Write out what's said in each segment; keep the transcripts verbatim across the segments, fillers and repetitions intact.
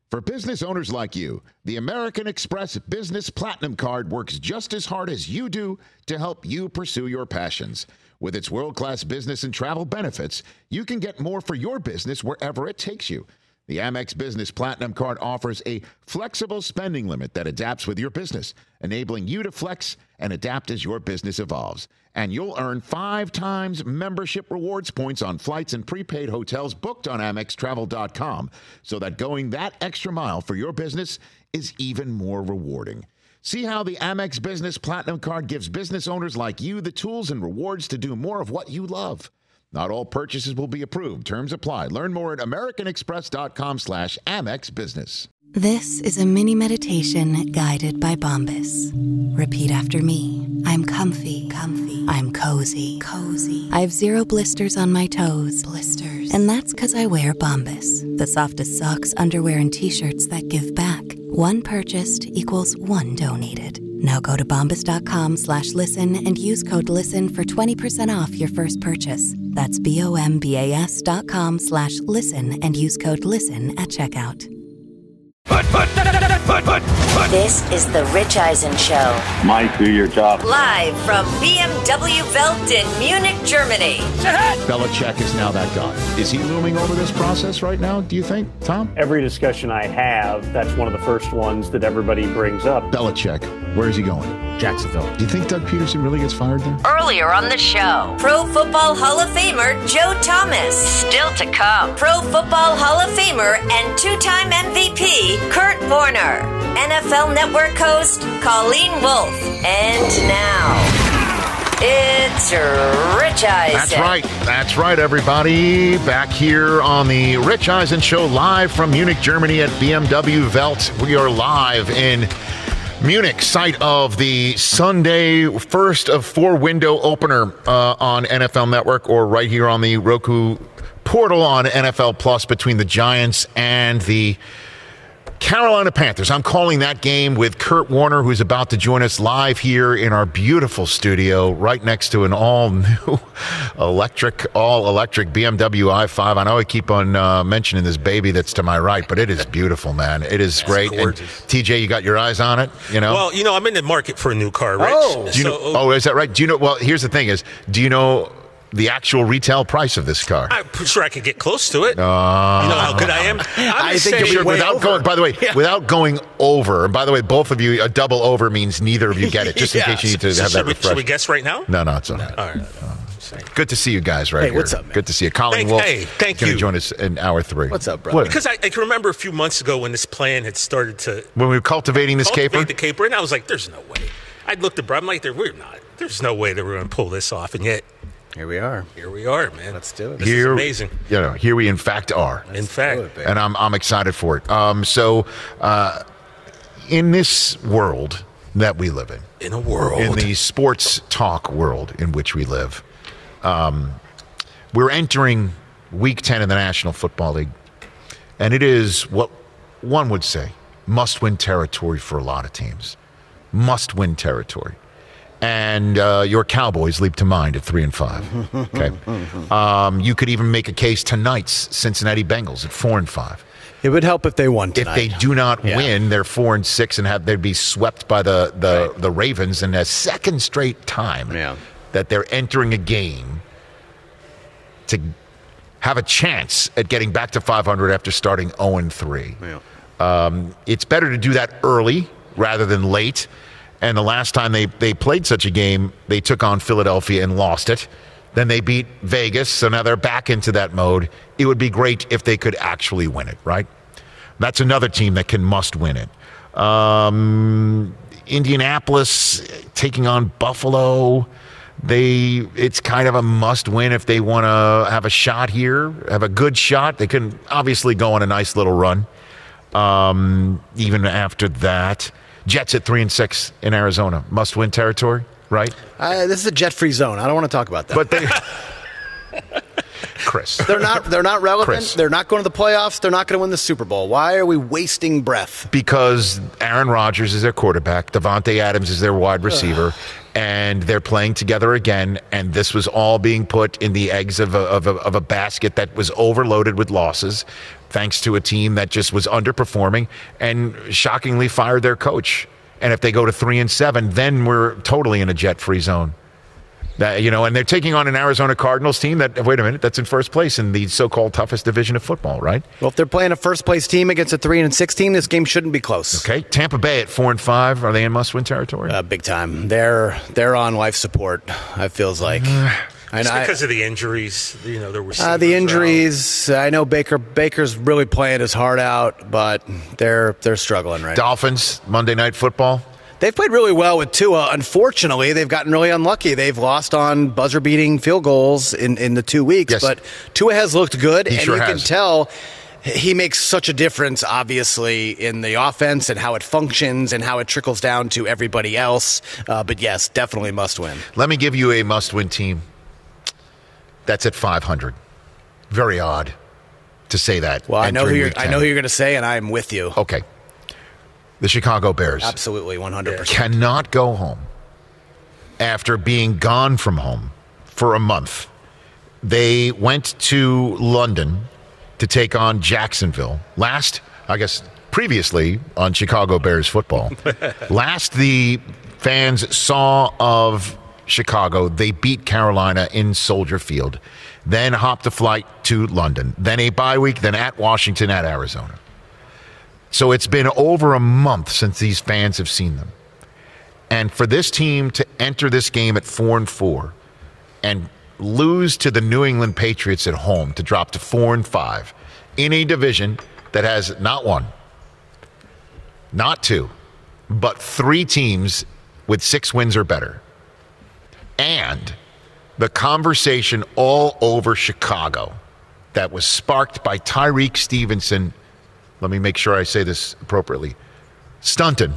For business owners like you, the American Express Business Platinum Card works just as hard as you do to help you pursue your passions. With its world-class business and travel benefits, you can get more for your business wherever it takes you. The Amex Business Platinum Card offers a flexible spending limit that adapts with your business, enabling you to flex and adapt as your business evolves. And you'll earn five times membership rewards points on flights and prepaid hotels booked on Amex Travel dot com, so that going that extra mile for your business is even more rewarding. See how the Amex Business Platinum Card gives business owners like you the tools and rewards to do more of what you love. Not all purchases will be approved. Terms apply. Learn more at americanexpress.com slash Amex Business. This is a mini meditation guided by Bombas. Repeat after me. I'm comfy. Comfy. I'm cozy. Cozy. I have zero blisters on my toes. Blisters. And that's because I wear Bombas, the softest socks, underwear, and T-shirts that give back. One purchased equals one donated. Now go to bombas.com slash listen and use code LISTEN for twenty percent off your first purchase. That's B-O-M-B-A-S dot com slash listen and use code LISTEN at checkout. Put, put, put, put, put. This is the Rich Eisen Show. Mike, do your job. Live from B M W Welt in Munich, Germany. Belichick is now that guy. Is he looming over this process right now, do you think, Tom? Every discussion I have, that's one of the first ones that everybody brings up. Belichick, where is he going? Jacksonville. Do you think Doug Peterson really gets fired there? Earlier on the show, Pro Football Hall of Famer Joe Thomas. Still to come, Pro Football Hall of Famer and two-time M V P Kurt Warner. N F L Network host Colleen Wolfe. And now, it's Rich Eisen. That's right. That's right, everybody. Back here on the Rich Eisen Show, live from Munich, Germany at B M W Welt. We are live in Munich, site of the Sunday first of four window opener uh, on N F L Network, or right here on the Roku portal on N F L Plus, between the Giants and the Carolina Panthers. I'm calling that game with Kurt Warner, who's about to join us live here in our beautiful studio right next to an all-new electric, all-electric B M W i five. I know I keep on uh, mentioning this baby that's to my right, but it is beautiful, man. It is that's great. And T J, you got your eyes on it, you know? Well, you know, I'm in the market for a new car, Rich. Oh, do you know, so, oh is that right? Do you know, well, here's the thing is, do you know the actual retail price of this car? I'm sure I could get close to it. Uh, you know how good I am? I think sure, without over. going, by the way, yeah. without going over, and by the way, both of you, a double over means neither of you get it, just in yeah. case you need to so have that refresh. Should we guess right now? No, no, it's all right. No, all right. Uh, good to see you guys right hey, here. What's up, man? Good to see you. Colin thank, Wolfe. Hey, thank you. you. Going to join us in hour three. What's up, brother? Because I, I can remember a few months ago when this plan had started to... When we were cultivating this cultivate caper? the caper, and I was like, there's no way. I looked at Brad, I'm like, we're not. There's no way that we're going to pull this off, and yet... Here we are. Here we are, man. Let's do it. This here, is amazing. You know, here we in fact are. In fact. It, and I'm I'm excited for it. Um, so, uh, in this world that we live in, in a world, in the sports talk world in which we live, um, we're entering Week ten in the National Football League, and it is what one would say must-win territory for a lot of teams. Must-win territory. And uh, your Cowboys leap to mind at three and five. Okay, um, you could even make a case tonight's Cincinnati Bengals at four and five. It would help if they won tonight. If they do not yeah. win, they're four and six, and have they'd be swept by the the, right. the Ravens in a second straight time yeah. that they're entering a game to have a chance at getting back to five hundred after starting zero and three. Yeah. Um, it's better to do that early rather than late. And the last time they, they played such a game, they took on Philadelphia and lost it. Then they beat Vegas, so now they're back into that mode. It would be great if they could actually win it, right? That's another team that can must win it. Um, Indianapolis taking on Buffalo. They it's kind of a must win if they want to have a shot here, have a good shot. They can obviously go on a nice little run. Um, even after that. Jets at three and six in Arizona. Must-win territory, right? Uh, this is a jet-free zone. I don't want to talk about that. But they, Chris, they're not. They're not relevant. Chris. They're not going to the playoffs. They're not going to win the Super Bowl. Why are we wasting breath? Because Aaron Rodgers is their quarterback. Devontae Adams is their wide receiver. And they're playing together again, and this was all being put in the eggs of a, of a, of a basket that was overloaded with losses. thanks to a team that just was underperforming and shockingly fired their coach. And if they go to three and seven, then we're totally in a jet-free zone. That, you know, and they're taking on an Arizona Cardinals team that, wait a minute, that's in first place in the so-called toughest division of football, right? Well, if they're playing a first-place team against a three and six team, this game shouldn't be close. Okay, Tampa Bay at four and five, are they in must-win territory? Uh, big time. They're they're on life support. It feels like. It's because I, of the injuries, you know, there were uh, the injuries. I know Baker Baker's really playing his heart out, but they're they're struggling right Dolphins, now. Monday Night Football. They've played really well with Tua. Unfortunately, they've gotten really unlucky. They've lost on buzzer-beating field goals in, in the two weeks. Yes. But Tua has looked good, he and sure you has. can tell he makes such a difference, obviously, in the offense and how it functions and how it trickles down to everybody else. Uh, but, yes, definitely must win. Let me give you a must-win team that's at five hundred. Very odd to say that. Well, I know who you're, week I know who you're going to say, and I'm with you. Okay. The Chicago Bears. Absolutely, one hundred percent. Cannot go home after being gone from home for a month. They went to London to take on Jacksonville. Last, I guess, previously on Chicago Bears football. Last the fans saw of Chicago, they beat Carolina in Soldier Field. Then hopped a flight to London. Then a bye week, then at Washington, at Arizona. So it's been over a month since these fans have seen them. And for this team to enter this game at four and four and lose to the New England Patriots at home to drop to four and five in a division that has not one, not two, but three teams with six wins or better. And the conversation all over Chicago that was sparked by Tyreek Stevenson. Let me make sure I say this appropriately. Stunted.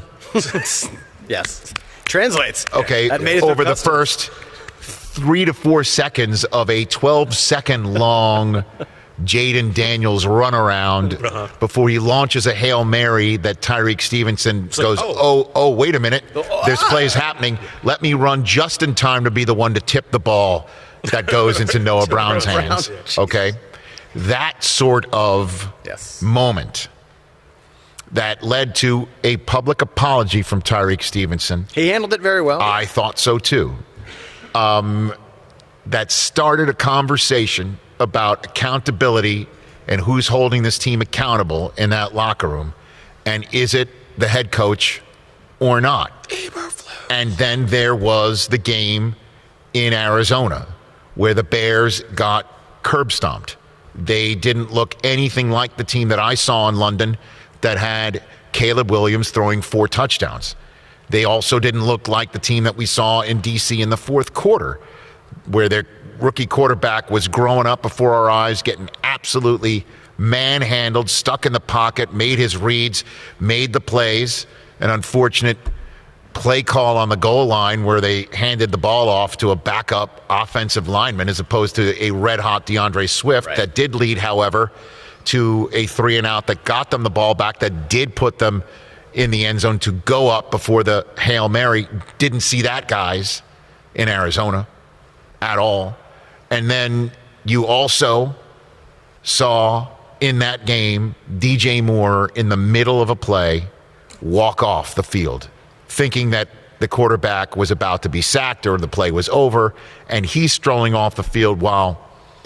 Yes. Translates. Okay, That made it over the custom. first three to four seconds of a twelve-second long Jaden Daniels runaround Uh-huh. before he launches a Hail Mary that Tyreek Stevenson like, goes, oh. oh, oh, wait a minute. There's plays happening. Let me run just in time to be the one to tip the ball that goes into Noah Brown's Noah hands. Brown. Okay? That sort of Yes. moment that led to a public apology from Tyreek Stevenson. He handled it very well. I thought so too. Um, that started a conversation about accountability and who's holding this team accountable in that locker room. And is it the head coach or not? And then there was the game in Arizona where the Bears got curb stomped. They didn't look anything like the team that I saw in London that had Caleb Williams throwing four touchdowns. They also didn't look like the team that we saw in D C in the fourth quarter, where their rookie quarterback was growing up before our eyes, getting absolutely manhandled, stuck in the pocket, made his reads, made the plays. An unfortunate play call on the goal line where they handed the ball off to a backup offensive lineman as opposed to a red-hot DeAndre Swift. Right. That did lead, however, to a three and out that got them the ball back, that did put them in the end zone to go up before the Hail Mary. Didn't see that, guys, in Arizona at all. And then you also saw in that game D J Moore in the middle of a play walk off the field, thinking that the quarterback was about to be sacked or the play was over, and he's strolling off the field while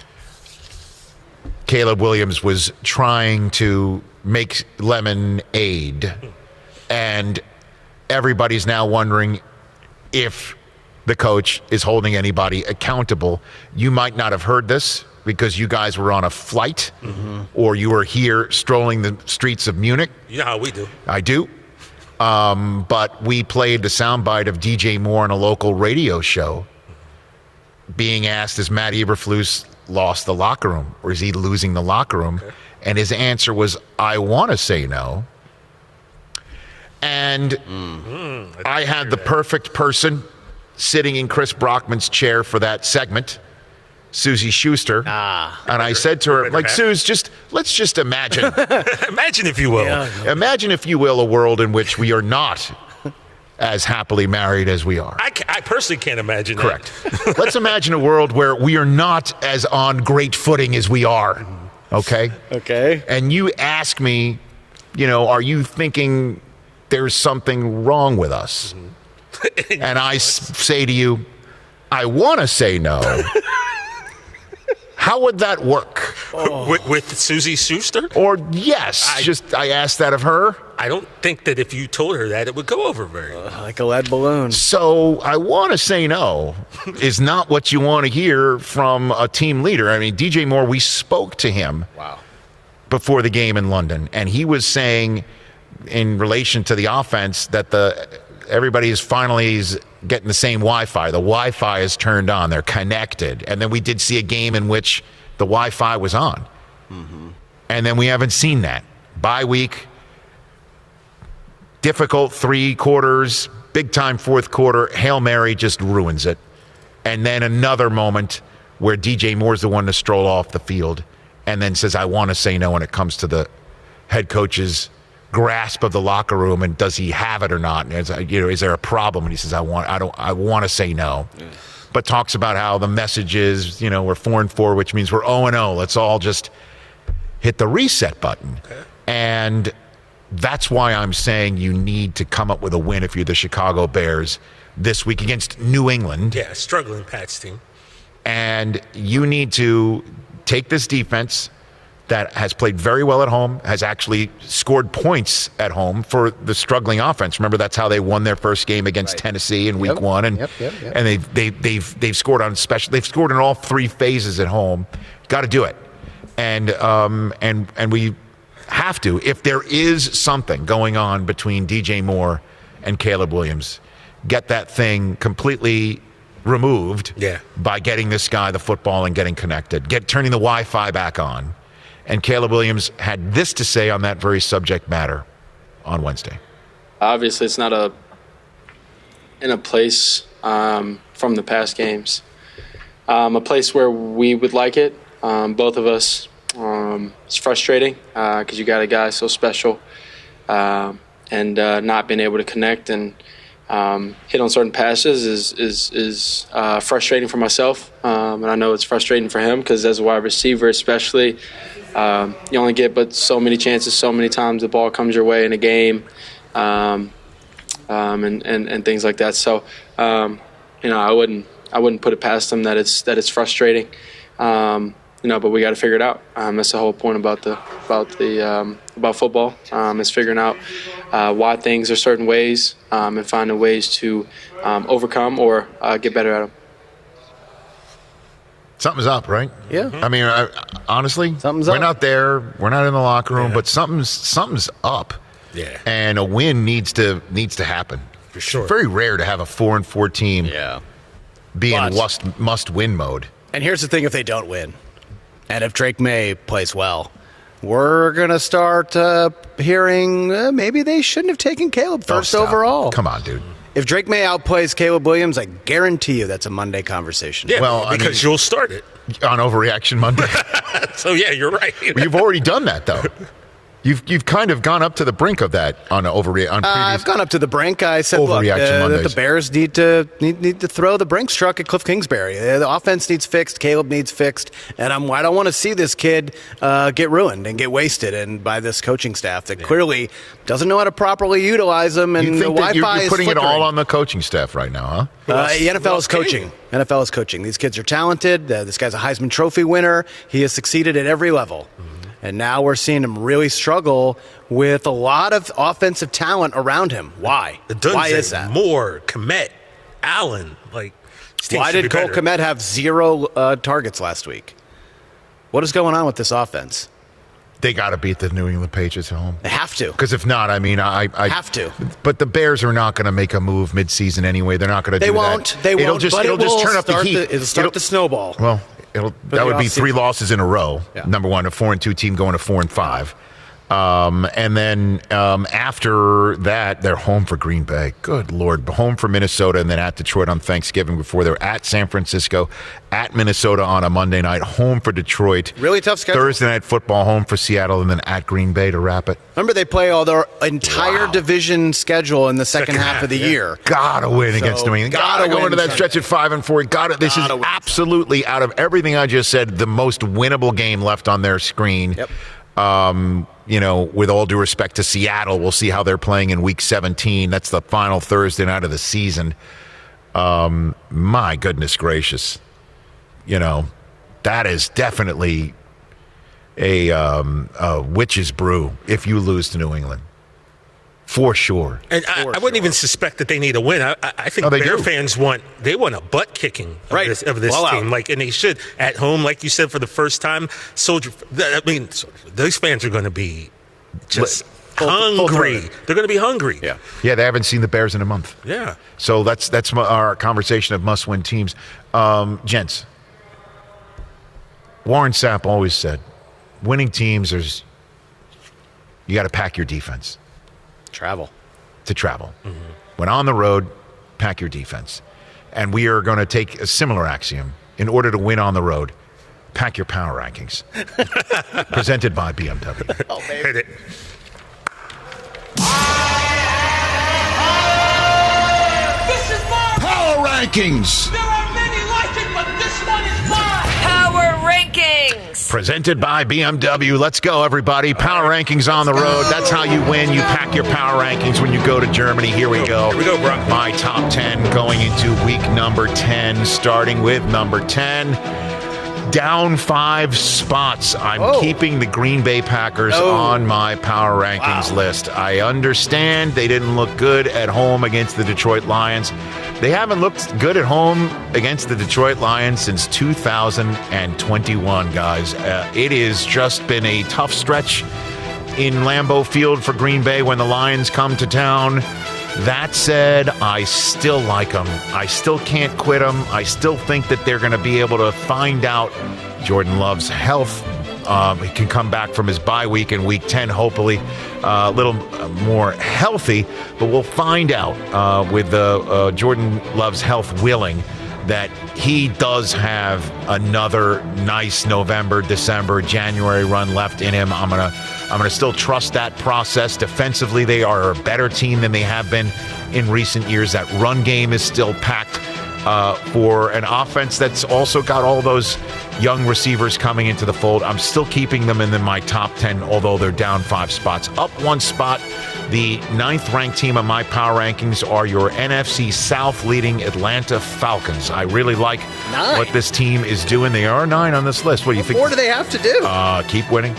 Caleb Williams was trying to make lemonade. And everybody's now wondering if the coach is holding anybody accountable. You might not have heard this because you guys were on a flight, mm-hmm. or you were here strolling the streets of Munich. You know how we do. I do. Um, but we played the soundbite of D J Moore on a local radio show being asked, has Matt Eberflus lost the locker room, or is he losing the locker room? Okay. And his answer was, I want to say no. And mm. I, I had the that. perfect person sitting in Chris Brockman's chair for that segment, Susie Schuster. Ah, and I said to her, like, Suze, just let's just imagine. Imagine, if you will. Yeah. Imagine, if you will, a world in which we are not as happily married as we are. I, I personally can't imagine Correct. that. Let's imagine a world where we are not as on great footing as we are. okay? Okay. And you ask me, you know, are you thinking there's something wrong with us? Mm-hmm. And I s- say to you, I want to say no. How would that work? Oh. With, with Susie Schuster? Or yes, I, just I asked that of her. I don't think that if you told her that, it would go over very well. Uh, like a lead balloon. So I want to say no is not what you want to hear from a team leader. I mean, D J Moore, we spoke to him wow. before the game in London, and he was saying in relation to the offense that the everybody is finally getting the same Wi-Fi. The Wi-Fi is turned on. They're connected. And then we did see a game in which the Wi-Fi was on. Mm-hmm. And then we haven't seen that. Bye week, difficult three quarters, big-time fourth quarter. Hail Mary just ruins it. And then another moment where D J Moore's the one to stroll off the field and then says, I want to say no when it comes to the head coach's grasp of the locker room, and does he have it or not? And is, you know, is there a problem? And he says, I want, I don't, I want to say no, yeah. But talks about how the message is, you know, we're four and four, which means we're zero and zero. Let's all just hit the reset button, okay. And that's why I'm saying you need to come up with a win if you're the Chicago Bears this week against New England. Yeah, struggling Pats team, and you need to take this defense that has played very well at home, has actually scored points at home for the struggling offense. Remember, that's how they won their first game against right. Tennessee in week yep. one, and yep, yep, yep. and they've they, they've they've scored on special. They've scored in all three phases at home. Got to do it, and um and and we have to. If there is something going on between D J Moore and Caleb Williams, get that thing completely removed. Yeah. By getting this guy the football and getting connected, get turning the Wi-Fi back on. And Caleb Williams had this to say on that very subject matter on Wednesday. Obviously, it's not a in a place um, from the past games, um, a place where we would like it. Um, both of us. Um, it's frustrating because uh, you got a guy so special, uh, and uh, not being able to connect and um, hit on certain passes is is is uh, frustrating for myself, um, and I know it's frustrating for him because as a wide receiver, especially. Um, you only get but so many chances, so many times the ball comes your way in a game, um, um, and, and, and things like that. So, um, you know, I wouldn't I wouldn't put it past them that it's that it's frustrating, um, you know. But we got to figure it out. Um, that's the whole point about the about the um, about football um, is figuring out uh, why things are certain ways um, and finding ways to um, overcome or uh, get better at them. Something's up, right? Yeah. I mean, I, honestly, something's we're up. not there. We're not in the locker room, yeah. but something's something's up. Yeah. And a win needs to needs to happen. For sure. It's very rare to have a four and four team yeah. be but, in must must win mode. And here's the thing: if they don't win, and if Drake May plays well, we're gonna start uh, hearing uh, maybe they shouldn't have taken Caleb first oh, overall. Come on, dude. If Drake May outplays Caleb Williams, I guarantee you that's a Monday conversation. Yeah, well, because I mean, you'll start it on Overreaction Monday. So yeah, you're right. You've already done that, though. You've you've kind of gone up to the brink of that on overre- on previous. Uh, I've gone up to the brink. I said, look, uh, that the Bears need to need, need to throw the Brinks truck at Cliff Kingsbury. Uh, the offense needs fixed. Caleb needs fixed, and I'm I don't want to see this kid uh, get ruined and get wasted, and by this coaching staff that yeah. clearly doesn't know how to properly utilize them. And you think the that Wi-Fi you're, you're putting is it all on the coaching staff right now, huh? Uh, the N F L is coaching. N F L is coaching. These kids are talented. Uh, this guy's a Heisman Trophy winner. He has succeeded at every level. Mm-hmm. And now we're seeing him really struggle with a lot of offensive talent around him. Why? Dunze, Why is that? Moore, Kmet, Allen. Like, why did Cole Kmet have zero uh, targets last week? What is going on with this offense? They got to beat the New England Patriots at home. They have to. Because if not, I mean, I, I have to. But the Bears are not going to make a move midseason anyway. They're not going to do won't, that. They won't. It'll just, but it'll it just turn up the heat. The, it'll start it'll, the snowball. Well, it'll, that would be three losses in a row. Yeah. Number one, a four and two team going to four and five. Um, and then um, after that, they're home for Green Bay. Good Lord. Home for Minnesota, and then at Detroit on Thanksgiving before they're at San Francisco, at Minnesota on a Monday night, home for Detroit. Really tough schedule. Thursday Night Football, home for Seattle, and then at Green Bay to wrap it. Remember, they play all their entire Wow. division schedule in the second, second half, half of the yeah. year. Gotta win So, against New England. gotta Gotta go win into that Sunday. stretch at five and four. Gotta. This Gotta is win. absolutely, out of everything I just said, the most winnable game left on their screen. Yep. Um, you know, with all due respect to Seattle, we'll see how they're playing in Week seventeen. That's the final Thursday night of the season. Um, my goodness gracious, you know, that is definitely a, um, a witch's brew if you lose to New England. For sure. And I, I wouldn't sure. even suspect that they need a win. I, I I think Oh, they Bear do. fans want they want a butt kicking of Right. this, of this Blowout. team, like, and they should at home, like you said, for the first time. Soldier, I mean, those fans are going to be just Full- full hungry. throated. They're going to be hungry. Yeah. Yeah, they haven't seen the Bears in a month. Yeah. So that's that's my, our conversation of must-win teams. Um, gents, Warren Sapp always said, winning teams, there's you got to pack your defense Travel. to travel. Mm-hmm. When on the road, pack your defense. And we are going to take a similar axiom. In order to win on the road, pack your power rankings. Presented by B M W. Oh, baby. Hit it. This is mine. Power rankings. There are many like it, but this one is mine. Power Rankings. Presented by B M W. Let's go, everybody. Power rankings on the road. That's how you win. You pack your power rankings when you go to Germany. Here we go. Here we go, Brock. My top ten going into week number ten, starting with number ten. Down five spots. I'm Oh. keeping the Green Bay Packers Oh. on my power rankings Wow. list. I understand they didn't look good at home against the Detroit Lions. They haven't looked good at home against the Detroit Lions since two thousand twenty-one, guys. Uh, it has just been a tough stretch in Lambeau Field for Green Bay when the Lions come to town. That said, I still like them. I still can't quit them. I still think that they're going to be able to find out Jordan Love's health. Um, he can come back from his bye week in week ten, hopefully uh, a little more healthy. But we'll find out uh, with the uh, Jordan Love's health willing that he does have another nice November, December, January run left in him. I'm gonna, I'm gonna still trust that process. Defensively, they are a better team than they have been in recent years. That run game is still packed uh, for an offense that's also got all those young receivers coming into the fold. I'm still keeping them in the, my top ten, although they're down five spots. Up one spot, the ninth-ranked team on my power rankings are your N F C South leading Atlanta Falcons. I really like Nine. what this team is doing. They are nine on this list. What do you think? What more do they have to do? Uh, keep winning.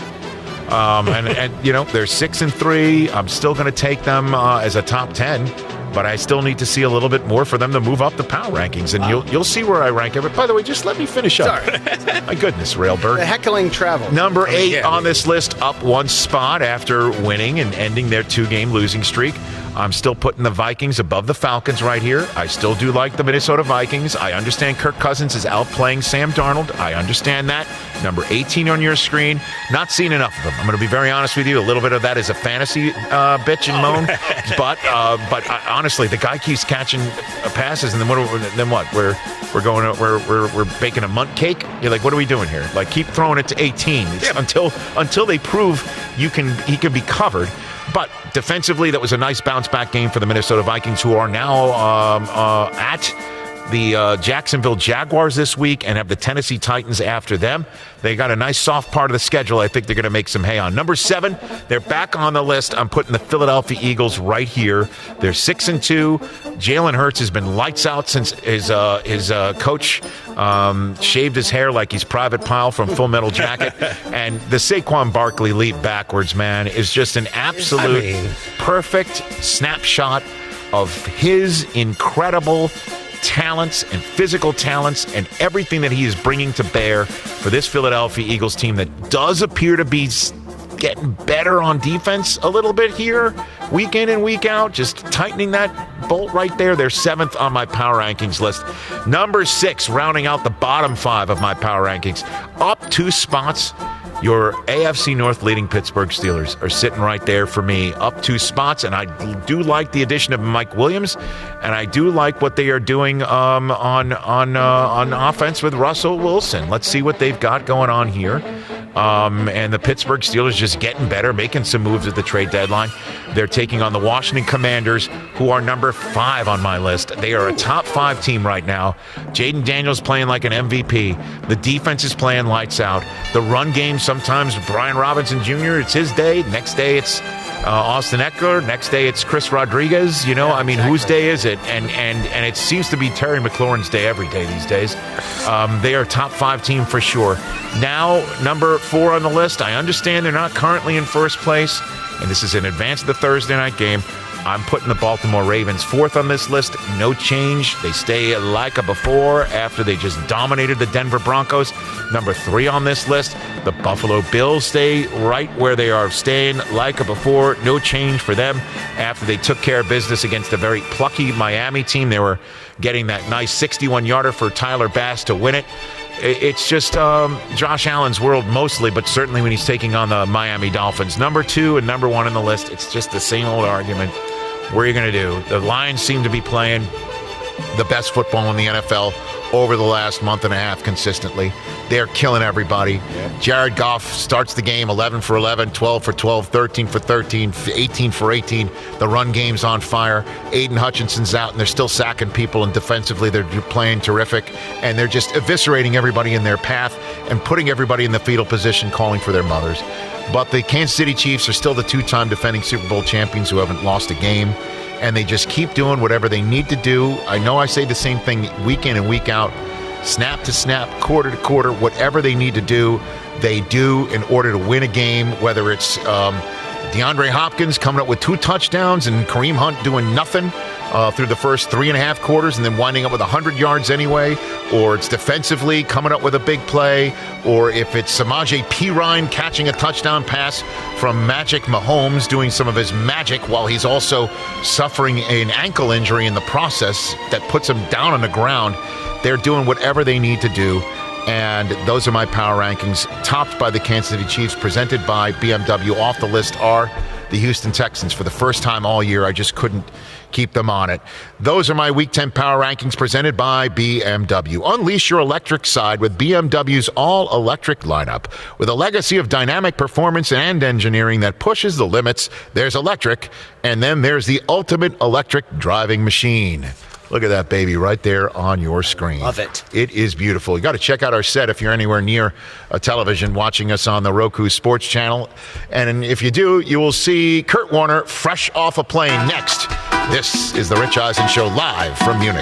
Um, and, and, you know, they're six and three. I'm still going to take them uh, as a top ten, but I still need to see a little bit more for them to move up the power rankings. And you'll you'll see where I rank it. But by the way, just let me finish up. Sorry. My goodness, Railbird. The heckling travel. Number eight yeah, on this list, up one spot after winning and ending their two-game losing streak. I'm still putting the Vikings above the Falcons right here. I still do like the Minnesota Vikings. I understand Kirk Cousins is outplaying Sam Darnold. I understand that. Number eighteen on your screen. Not seeing enough of them. I'm going to be very honest with you. A little bit of that is a fantasy uh, bitch and moan. but uh, but uh, honestly, the guy keeps catching uh, passes, and then what? Then what? We're we're going. We're we're we're baking a munt cake. You're like, what are we doing here? Like, keep throwing it to eighteen Yeah. until until they prove you can. He can be covered. But defensively, that was a nice bounce-back game for the Minnesota Vikings, who are now um, uh, at the uh, Jacksonville Jaguars this week and have the Tennessee Titans after them. They got a nice soft part of the schedule I think they're going to make some hay on. Number seven, they're back on the list. I'm putting the Philadelphia Eagles right here. They're six and two. Jalen Hurts has been lights out since his uh, his uh, coach um, shaved his hair like he's Private Pile from Full Metal Jacket. And the Saquon Barkley leap backwards, man, is just an absolute I mean- perfect snapshot of his incredible talents and physical talents and everything that he is bringing to bear for this Philadelphia Eagles team that does appear to be getting better on defense a little bit here, week in and week out, just tightening that bolt right there. They're seventh on my power rankings list. Number six, rounding out the bottom five of my power rankings, up two spots. Your A F C North leading Pittsburgh Steelers are sitting right there for me, up two spots, and I do like the addition of Mike Williams, and I do like what they are doing um, on on uh, on offense with Russell Wilson. Let's see what they've got going on here. Um, and the Pittsburgh Steelers just getting better, making some moves at the trade deadline. They're taking on the Washington Commanders, who are number five on my list. They are a top five team right now. Jaden Daniels playing like an M V P. The defense is playing lights out. The run game, sometimes Brian Robinson Junior, it's his day. Next day, it's uh, Austin Eckler. Next day, it's Chris Rodriguez. You know, yeah, I mean, exactly. Whose day is it? And and and it seems to be Terry McLaurin's day every day these days. Um, they are a top five team for sure. Now, number four on the list, I understand they're not currently in first place, and this is in advance of the Thursday night game. I'm putting the Baltimore Ravens fourth on this list. No change. They stay like a before after they just dominated the Denver Broncos. Number three on this list, the Buffalo Bills stay right where they are staying like a before. No change for them after they took care of business against a very plucky Miami team. They were getting that nice sixty-one yarder for Tyler Bass to win it. It's just um, Josh Allen's world mostly, but certainly when he's taking on the Miami Dolphins. Number two and number one on the list, it's just the same old argument. What are you going to do? The Lions seem to be playing the best football in the N F L over the last month and a half consistently. They're killing everybody. Yeah. Jared Goff starts the game eleven for eleven, twelve for twelve, thirteen for thirteen, eighteen for eighteen. The run game's on fire. Aiden Hutchinson's out, and they're still sacking people, and defensively they're playing terrific. And they're just eviscerating everybody in their path and putting everybody in the fetal position, calling for their mothers. But the Kansas City Chiefs are still the two-time defending Super Bowl champions who haven't lost a game. And they just keep doing whatever they need to do. I know I say the same thing week in and week out. Snap to snap, quarter to quarter, whatever they need to do, they do in order to win a game, whether it's um, DeAndre Hopkins coming up with two touchdowns and Kareem Hunt doing nothing uh, through the first three and a half quarters and then winding up with one hundred yards anyway, or it's defensively coming up with a big play, or if it's Samaje Perine catching a touchdown pass from Magic Mahomes doing some of his magic while he's also suffering an ankle injury in the process that puts him down on the ground. They're doing whatever they need to do, and those are my power rankings, topped by the Kansas City Chiefs, presented by B M W. Off the list are the Houston Texans. For the first time all year, I just couldn't keep them on it. Those are my Week ten power rankings presented by B M W. Unleash your electric side with B M W's all-electric lineup. With a legacy of dynamic performance and engineering that pushes the limits, there's electric, and then there's the ultimate electric driving machine. Look at that baby right there on your screen. Love it. It is beautiful. You got to check out our set if you're anywhere near a television watching us on the Roku Sports Channel. And if you do, you will see Kurt Warner fresh off a plane next. This is the Rich Eisen Show live from Munich.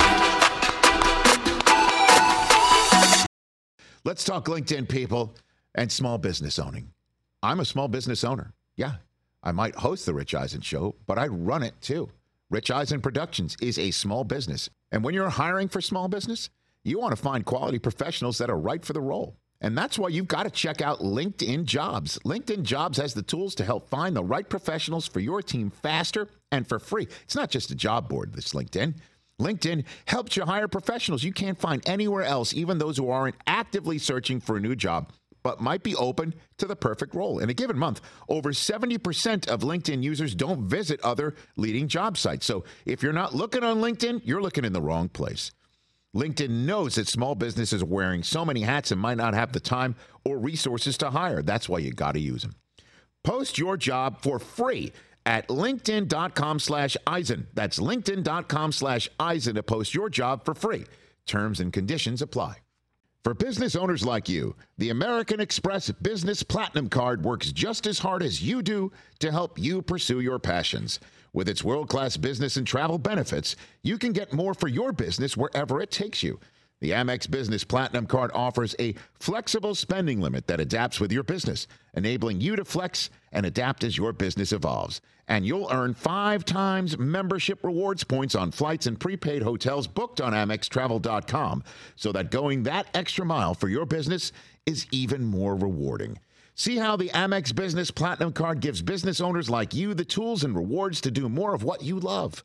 Let's talk LinkedIn, people, and small business owning. I'm a small business owner. Yeah, I might host the Rich Eisen Show, but I run it too. Rich Eisen Productions is a small business. And when you're hiring for small business, you want to find quality professionals that are right for the role. And that's why you've got to check out LinkedIn Jobs. LinkedIn Jobs has the tools to help find the right professionals for your team faster and for free. It's not just a job board, this LinkedIn. LinkedIn helps you hire professionals you can't find anywhere else, even those who aren't actively searching for a new job, but might be open to the perfect role. In a given month, over seventy percent of LinkedIn users don't visit other leading job sites. So if you're not looking on LinkedIn, you're looking in the wrong place. LinkedIn knows that small businesses are wearing so many hats and might not have the time or resources to hire. That's why you got to use them. Post your job for free at linkedin.com slash Eisen. That's linkedin.com slash Eisen to post your job for free. Terms and conditions apply. For business owners like you, the American Express Business Platinum Card works just as hard as you do to help you pursue your passions. With its world-class business and travel benefits, you can get more for your business wherever it takes you. The Amex Business Platinum Card offers a flexible spending limit that adapts with your business, enabling you to flex and adapt as your business evolves. And you'll earn five times membership rewards points on flights and prepaid hotels booked on Amex Travel dot com, so that going that extra mile for your business is even more rewarding. See how the Amex Business Platinum Card gives business owners like you the tools and rewards to do more of what you love.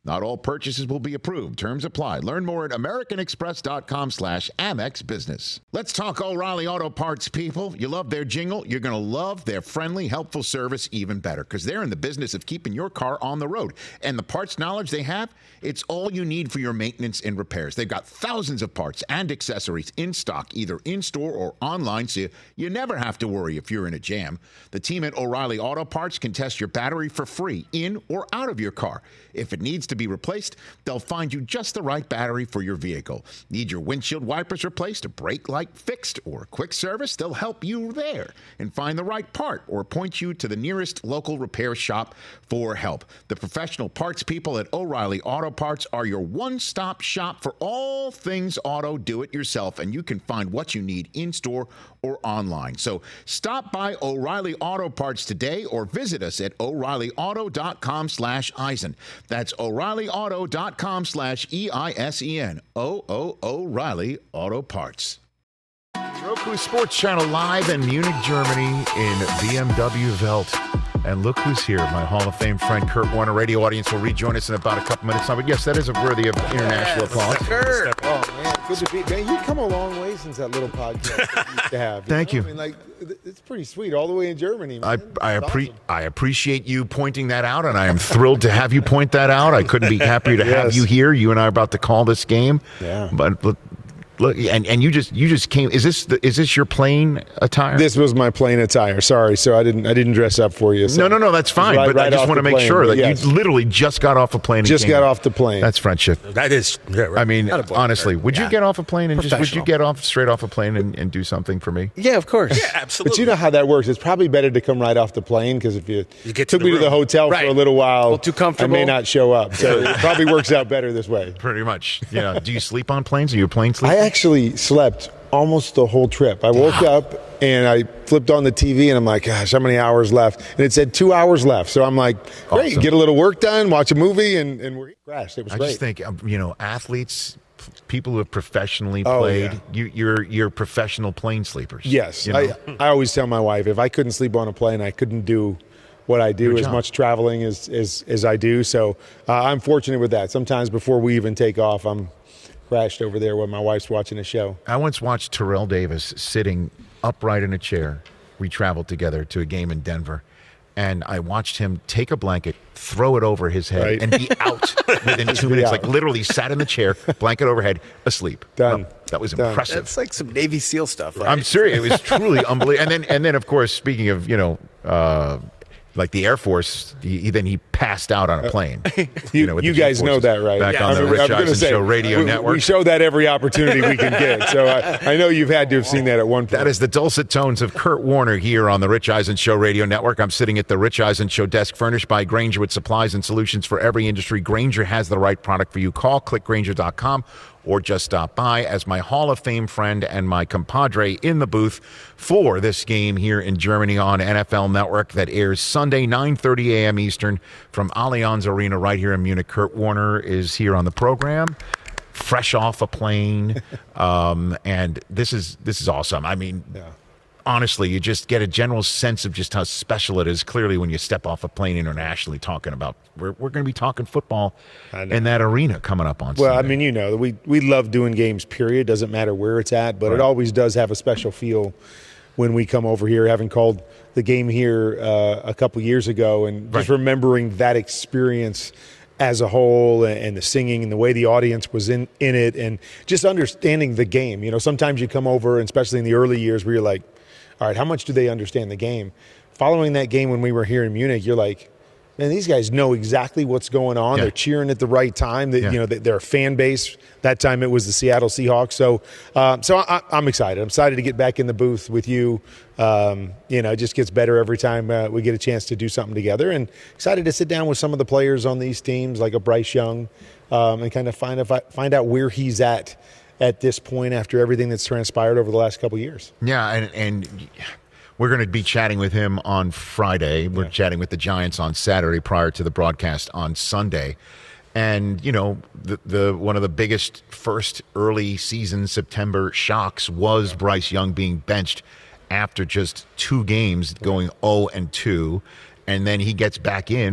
Not all purchases will be approved. Terms apply. Learn more at americanexpress.com slash Amex Business. Let's talk O'Reilly Auto Parts, people. You love their jingle. You're going to love their friendly, helpful service even better because they're in the business of keeping your car on the road. And the parts knowledge they have, it's all you need for your maintenance and repairs. They've got thousands of parts and accessories in stock, either in-store or online, so you, you never have to worry if you're in a jam. The team at O'Reilly Auto Parts can test your battery for free in or out of your car. If it needs to be replaced, they'll find you just the right battery for your vehicle. Need your windshield wipers replaced, a brake light fixed, or a quick service? They'll help you there and find the right part or point you to the nearest local repair shop for help. The professional parts people at O'Reilly Auto Parts are your one-stop shop for all things auto do-it-yourself, and you can find what you need in-store or online. So stop by O'Reilly Auto Parts today or visit us at O'Reillyauto.com slash Eisen. That's O'Reillyauto.com slash E I S E N. O O O'Reilly Auto Parts. Roku Sports Channel live in Munich, Germany in B M W Welt. And look who's here. My Hall of Fame friend Kurt Warner. Radio audience will rejoin us in about a couple minutes time. But yes, that is worthy of international yes, applause. Kurt. Oh, man. Good to be. Man, you've come a long way since that little podcast that you used to have. You Thank know? you. I mean, like, it's pretty sweet all the way in Germany, man. I, I, appre- awesome. I appreciate you pointing that out, and I am thrilled to have you point that out. I couldn't be happier to yes. have you here. You and I are about to call this game. Yeah. But look, look and, and you just you just came. Is this the, is this your plane attire? This was my plane attire. Sorry, so I didn't I didn't dress up for you. So. No, no, no, that's fine. Right, but right I just want to make plane, sure that yes. you literally just got off a plane. And just got up. off the plane. That's friendship. That is. Yeah, right. I mean, honestly, would yeah. you get off a plane and just would you get off straight off a plane and, and do something for me? Yeah, of course. Yeah, absolutely. But you know how that works. It's probably better to come right off the plane because if you, you get took to me room. to the hotel right. for a little while, a too comfortable. I may not show up. So it probably works out better this way. Pretty much. Yeah. Do you sleep on planes? Are you a plane sleeper? I actually slept almost the whole trip. I woke wow. up and I flipped on the T V and I'm like, gosh, how many hours left? And it said two hours left. So I'm like, great, awesome. Get a little work done, watch a movie, and, and we crashed. It was I great. just think, you know, athletes, people who have professionally played, oh, yeah. you, you're you're professional plane sleepers. Yes. You know? I, I always tell my wife, if I couldn't sleep on a plane, I couldn't do what I do, as much traveling as, as, as I do. So uh, I'm fortunate with that. Sometimes before we even take off, I'm crashed over there when my wife's watching a show. I once watched Terrell Davis sitting upright in a chair. We traveled together to a game in Denver, and I watched him take a blanket, throw it over his head, right. and be out within two minutes. Out. Like literally sat in the chair, blanket overhead, asleep. Done. Oh, that was Done. impressive. That's like some Navy SEAL stuff, right? I'm serious. It was truly unbelievable. And then, and then, of course, speaking of, you know, uh, like the Air Force, he, he, then he passed out on a plane. you you, know, you guys know that, right? Back yeah. on the Rich Eisen say, Show radio we, network. We show that every opportunity we can get. So I, I know you've had to have seen that at one point. That is the dulcet tones of Kurt Warner here on the Rich Eisen Show radio network. I'm sitting at the Rich Eisen Show desk furnished by Grainger with supplies and solutions for every industry. Grainger has the right product for you. Call click grainger dot com. Or just stop by as my Hall of Fame friend and my compadre in the booth for this game here in Germany on N F L Network that airs Sunday, nine thirty a.m. Eastern from Allianz Arena right here in Munich. Kurt Warner is here on the program, fresh off a plane, um, and this is this is awesome. I mean, yeah. honestly, you just get a general sense of just how special it is. Clearly, when you step off a plane internationally, talking about we're we're going to be talking football in that arena coming up on. Well, Sunday. I mean, you know, we we love doing games. Period. Doesn't matter where it's at, but right. it always does have a special feel when we come over here. Having called the game here uh, a couple years ago, and just right. remembering that experience as a whole, and the singing and the way the audience was in, in it, and just understanding the game. You know, sometimes you come over, and especially in the early years, where you're like, all right, how much do they understand the game? Following that game when we were here in Munich, you're like, man, these guys know exactly what's going on. Yeah. They're cheering at the right time. They, yeah. You know, they're a fan base. That time it was the Seattle Seahawks. So, uh, so I, I'm excited. I'm excited to get back in the booth with you. Um, you know, it just gets better every time uh, we get a chance to do something together. And excited to sit down with some of the players on these teams, like a Bryce Young, um, and kind of find out, find out where he's at at this point after everything that's transpired over the last couple of years. Yeah, and and we're going to be chatting with him on Friday. We're yeah. chatting with the Giants on Saturday prior to the broadcast on Sunday. And, you know, the, the one of the biggest first early season September shocks was Bryce Young being benched after just two games, going oh and two. And then he gets back in,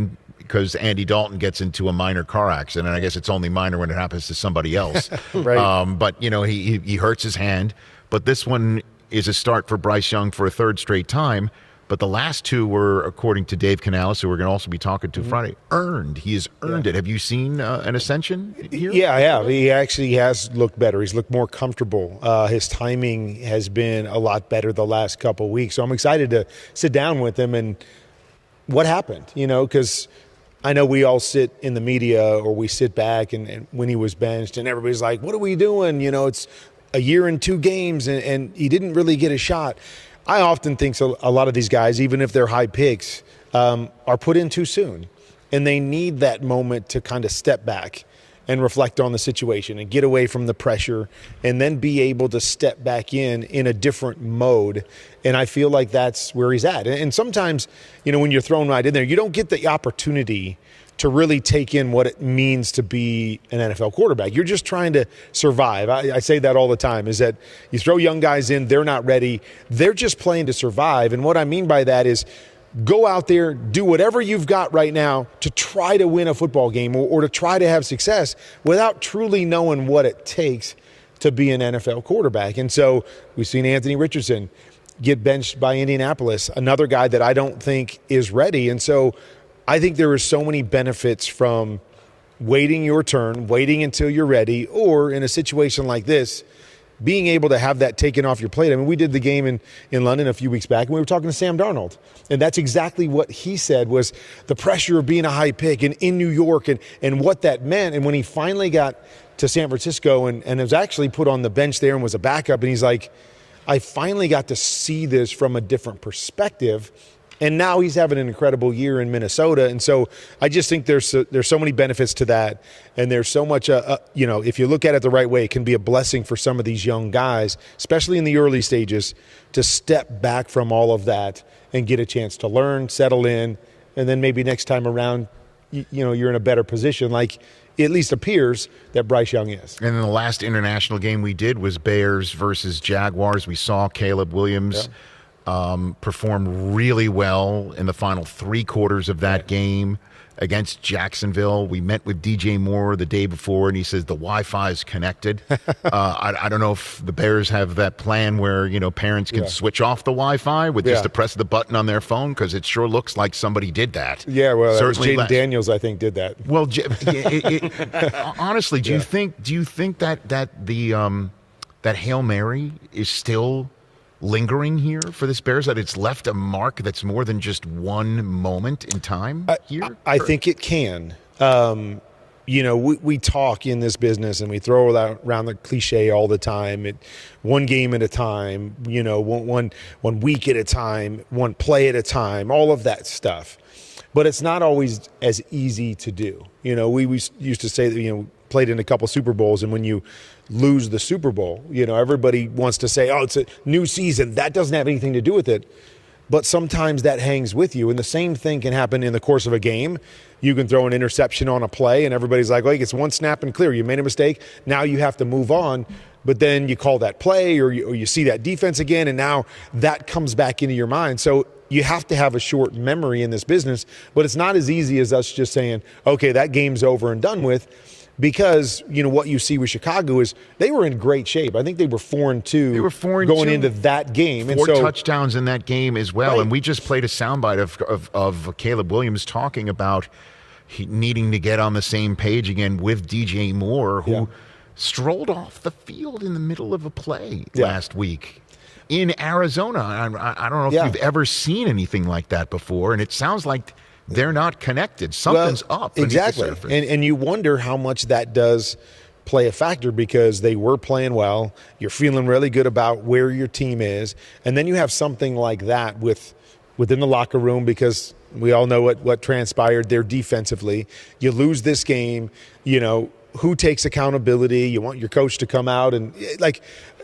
because Andy Dalton gets into a minor car accident. I guess it's only minor when it happens to somebody else. Right. Um, but, you know, he, he he hurts his hand. But this one is a start for Bryce Young for a third straight time. But the last two were, according to Dave Canales, who we're going to also be talking to mm-hmm. Friday, earned. He has earned yeah. it. Have you seen uh, an ascension here? Yeah, I have. He actually has looked better. He's looked more comfortable. Uh, his timing has been a lot better the last couple of weeks. So I'm excited to sit down with him and what happened, you know, because I know we all sit in the media or we sit back and, and when he was benched and everybody's like, what are we doing? You know, it's a year and two games and, and he didn't really get a shot. I often think so, a lot of these guys, even if they're high picks, um, are put in too soon. And they need that moment to kind of step back and reflect on the situation and get away from the pressure and then be able to step back in in a different mode. And I feel like that's where he's at. And sometimes, you know, when you're thrown right in there, you don't get the opportunity to really take in what it means to be an N F L quarterback. You're just trying to survive. I, I say that all the time, is that you throw young guys in, they're not ready. They're just playing to survive. And what I mean by that is go out there, do whatever you've got right now to try to win a football game or, or to try to have success without truly knowing what it takes to be an N F L quarterback. And so we've seen Anthony Richardson get benched by Indianapolis, another guy that I don't think is ready. And so I think there are so many benefits from waiting your turn, waiting until you're ready, or in a situation like this, being able to have that taken off your plate. I mean, we did the game in, in London a few weeks back, and we were talking to Sam Darnold. And that's exactly what he said was the pressure of being a high pick and in New York and, and what that meant. And when he finally got to San Francisco and, and was actually put on the bench there and was a backup, and he's like, I finally got to see this from a different perspective. And now he's having an incredible year in Minnesota. And so I just think there's so, there's so many benefits to that. And there's so much, uh, uh, you know, if you look at it the right way, it can be a blessing for some of these young guys, especially in the early stages, to step back from all of that and get a chance to learn, settle in, and then maybe next time around, you, you know, you're in a better position, like it at least appears that Bryce Young is. And then the last international game we did was Bears versus Jaguars. We saw Caleb Williams yeah. Um, perform really well in the final three quarters of that game against Jacksonville. We met with D J Moore the day before, and he says the Wi-Fi is connected. uh, I, I don't know if the Bears have that plan where, you know, parents can yeah. switch off the Wi-Fi with yeah. just to press the button on their phone, because it sure looks like somebody did that. Yeah, well, Jaden last... Daniels, I think, did that. Well, it, it, honestly, do yeah. you think do you think that that the um, that Hail Mary is still lingering here for this Bears, that it's left a mark that's more than just one moment in time here? I, I think it can. Um, you know, we, we talk in this business and we throw around the cliche all the time. It, one game at a time, you know, one, one, one week at a time, one play at a time, all of that stuff. But it's not always as easy to do. You know, we, we used to say that, you know, played in a couple Super Bowls, and when you lose the Super Bowl, you know, everybody wants to say, oh, it's a new season. That doesn't have anything to do with it. But sometimes that hangs with you. And the same thing can happen in the course of a game. You can throw an interception on a play, and everybody's like, like, it's one snap and clear. You made a mistake. Now you have to move on. But then you call that play, or you, or you see that defense again, and now that comes back into your mind. So you have to have a short memory in this business. But it's not as easy as us just saying, okay, that game's over and done with. Because, you know, what you see with Chicago is they were in great shape. I think they were four and two. They were four and going two. into that game. Four and so, touchdowns in that game as well. Right. And we just played a soundbite of, of of Caleb Williams talking about he needing to get on the same page again with D J Moore, who yeah. strolled off the field in the middle of a play yeah. last week in Arizona. I, I don't know if yeah. you've ever seen anything like that before, and it sounds like they're not connected. Something's well, up. Exactly. And and you wonder how much that does play a factor, because they were playing well. You're feeling really good about where your team is. And then you have something like that with within the locker room, because we all know what, what transpired there defensively. You lose this game, you know, who takes accountability? You want your coach to come out and like,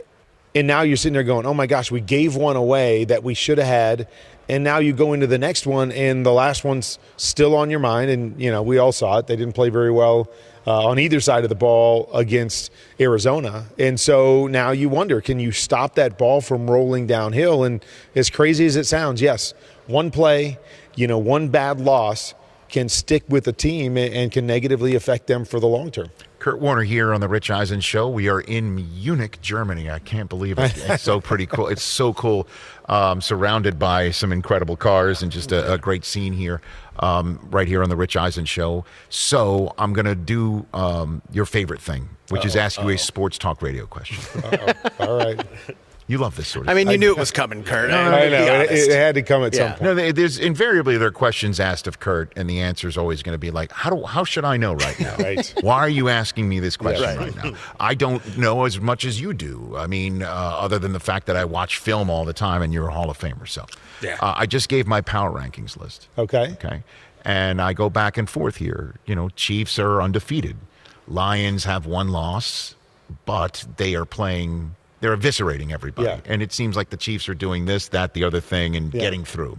and now you're sitting there going, oh my gosh, we gave one away that we should have had. And now you go into the next one, and the last one's still on your mind. And, you know, we all saw it. They didn't play very well uh, on either side of the ball against Arizona. And so now you wonder, can you stop that ball from rolling downhill? And as crazy as it sounds, yes, one play, you know, one bad loss can stick with a team and can negatively affect them for the long term. Kurt Warner here on the Rich Eisen Show. We are in Munich, Germany. I can't believe it. It's so pretty cool. It's so cool. Um, surrounded by some incredible cars and just a, a great scene here, um, right here on the Rich Eisen Show. So I'm going to do um, your favorite thing, which uh-oh, is ask you uh-oh. a sports talk radio question. All right. You love this sort of I mean, thing. you knew it was coming, Kurt. No, I know. It, it had to come at yeah. some point. No, there's invariably there are questions asked of Kurt, and the answer is always going to be like, how do how should I know right now? Right. Why are you asking me this question yeah, right. right now? I don't know as much as you do. I mean, uh, other than the fact that I watch film all the time, and you're a Hall of Famer. So yeah. uh, I just gave my power rankings list. Okay. Okay. And I go back and forth here. You know, Chiefs are undefeated. Lions have one loss, but they are playing... They're eviscerating everybody. Yeah. And it seems like the Chiefs are doing this, that, the other thing, and yeah. getting through.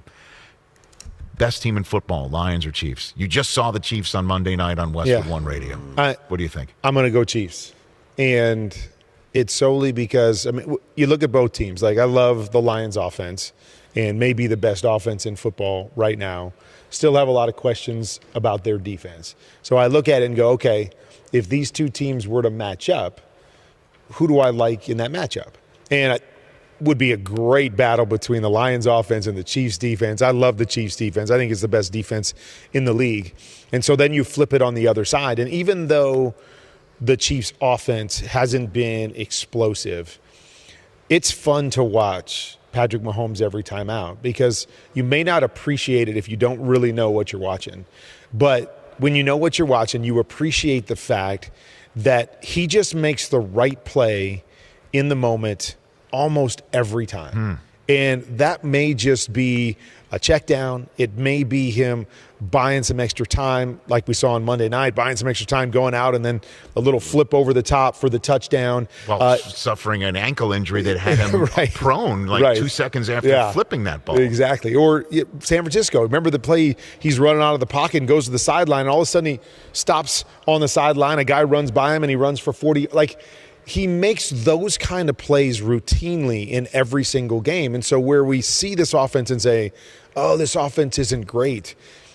Best team in football, Lions or Chiefs? You just saw the Chiefs on Monday night on Westwood yeah. One Radio. I, what do you think? I'm going to go Chiefs. And it's solely because, I mean, you look at both teams. Like, I love the Lions offense and maybe the best offense in football right now. Still have a lot of questions about their defense. So I look at it and go, okay, if these two teams were to match up, who do I like in that matchup? And it would be a great battle between the Lions offense and the Chiefs defense. I love the Chiefs defense. I think it's the best defense in the league. And so then you flip it on the other side. And even though the Chiefs offense hasn't been explosive, it's fun to watch Patrick Mahomes every time out because you may not appreciate it if you don't really know what you're watching. But when you know what you're watching, you appreciate the fact that he just makes the right play in the moment almost every time. Hmm. And that may just be a check down. It may be him buying some extra time, like we saw on Monday night, buying some extra time, going out, and then a little flip over the top for the touchdown. While uh, suffering an ankle injury that had him right. prone like right. two seconds after yeah. flipping that ball. Exactly. Or San Francisco. Remember the play, he's running out of the pocket and goes to the sideline, and all of a sudden he stops on the sideline. A guy runs by him, and he runs for forty. Like, he makes those kind of plays routinely in every single game. And so where we see this offense and say, oh, this offense isn't great,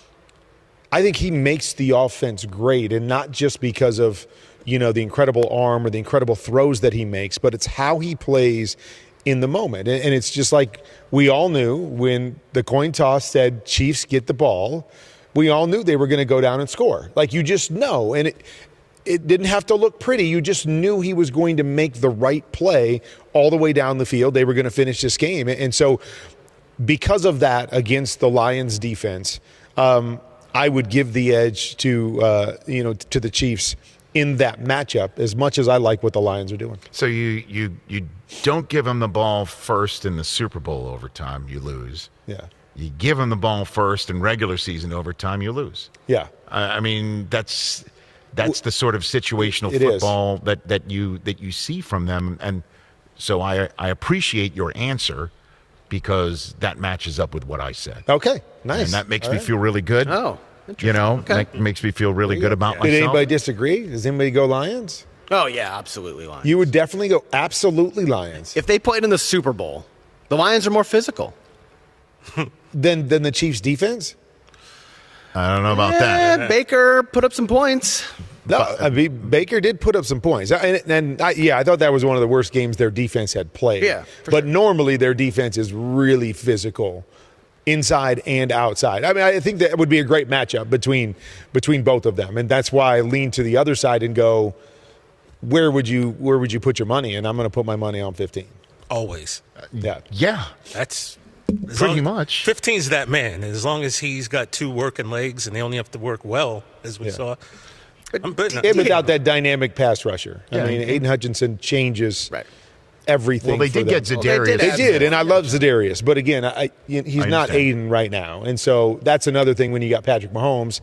I think he makes the offense great, and not just because of, you know, the incredible arm or the incredible throws that he makes, but it's how he plays in the moment. And it's just like we all knew when the coin toss said Chiefs get the ball, we all knew they were going to go down and score. Like, you just know. And it it didn't have to look pretty. You just knew he was going to make the right play all the way down the field. They were going to finish this game. And so because of that against the Lions defense, um, I would give the edge to uh, you know to the Chiefs in that matchup, as much as I like what the Lions are doing. So you you you don't give them the ball first in the Super Bowl overtime, you lose. Yeah. You give them the ball first in regular season overtime, you lose. Yeah. I, I mean, that's that's the sort of situational it football is. that that you that you see from them, and so I I appreciate your answer, because that matches up with what I said. Okay, nice. And that makes All me right. feel really good. Oh, you know, okay. make, makes me feel really good about Did myself. anybody disagree? Does anybody go Lions? Oh, yeah, absolutely Lions. You would definitely go absolutely Lions. If they played in the Super Bowl, the Lions are more physical. than, than the Chiefs' defense? I don't know about yeah, that. Baker put up some points. No, I mean, Baker did put up some points. And, and I, yeah, I thought that was one of the worst games their defense had played. Yeah, but sure. normally their defense is really physical, inside and outside. I mean, I think that would be a great matchup between between both of them, and that's why I lean to the other side and go, where would you where would you put your money? And I'm going to put my money on fifteen. Always. Yeah, yeah, that's pretty much. fifteen's that man. As long as he's got two working legs and they only have to work well, as we Yeah. saw. I'm betting and without that dynamic pass rusher. I Yeah. mean, Aiden Hutchinson changes Right. everything. Well, they for did them. get Zadarius. Well, they did They add did, him. and I love Zadarius. But again, I, he's I not understand. Aiden right now. And so that's another thing when you got Patrick Mahomes.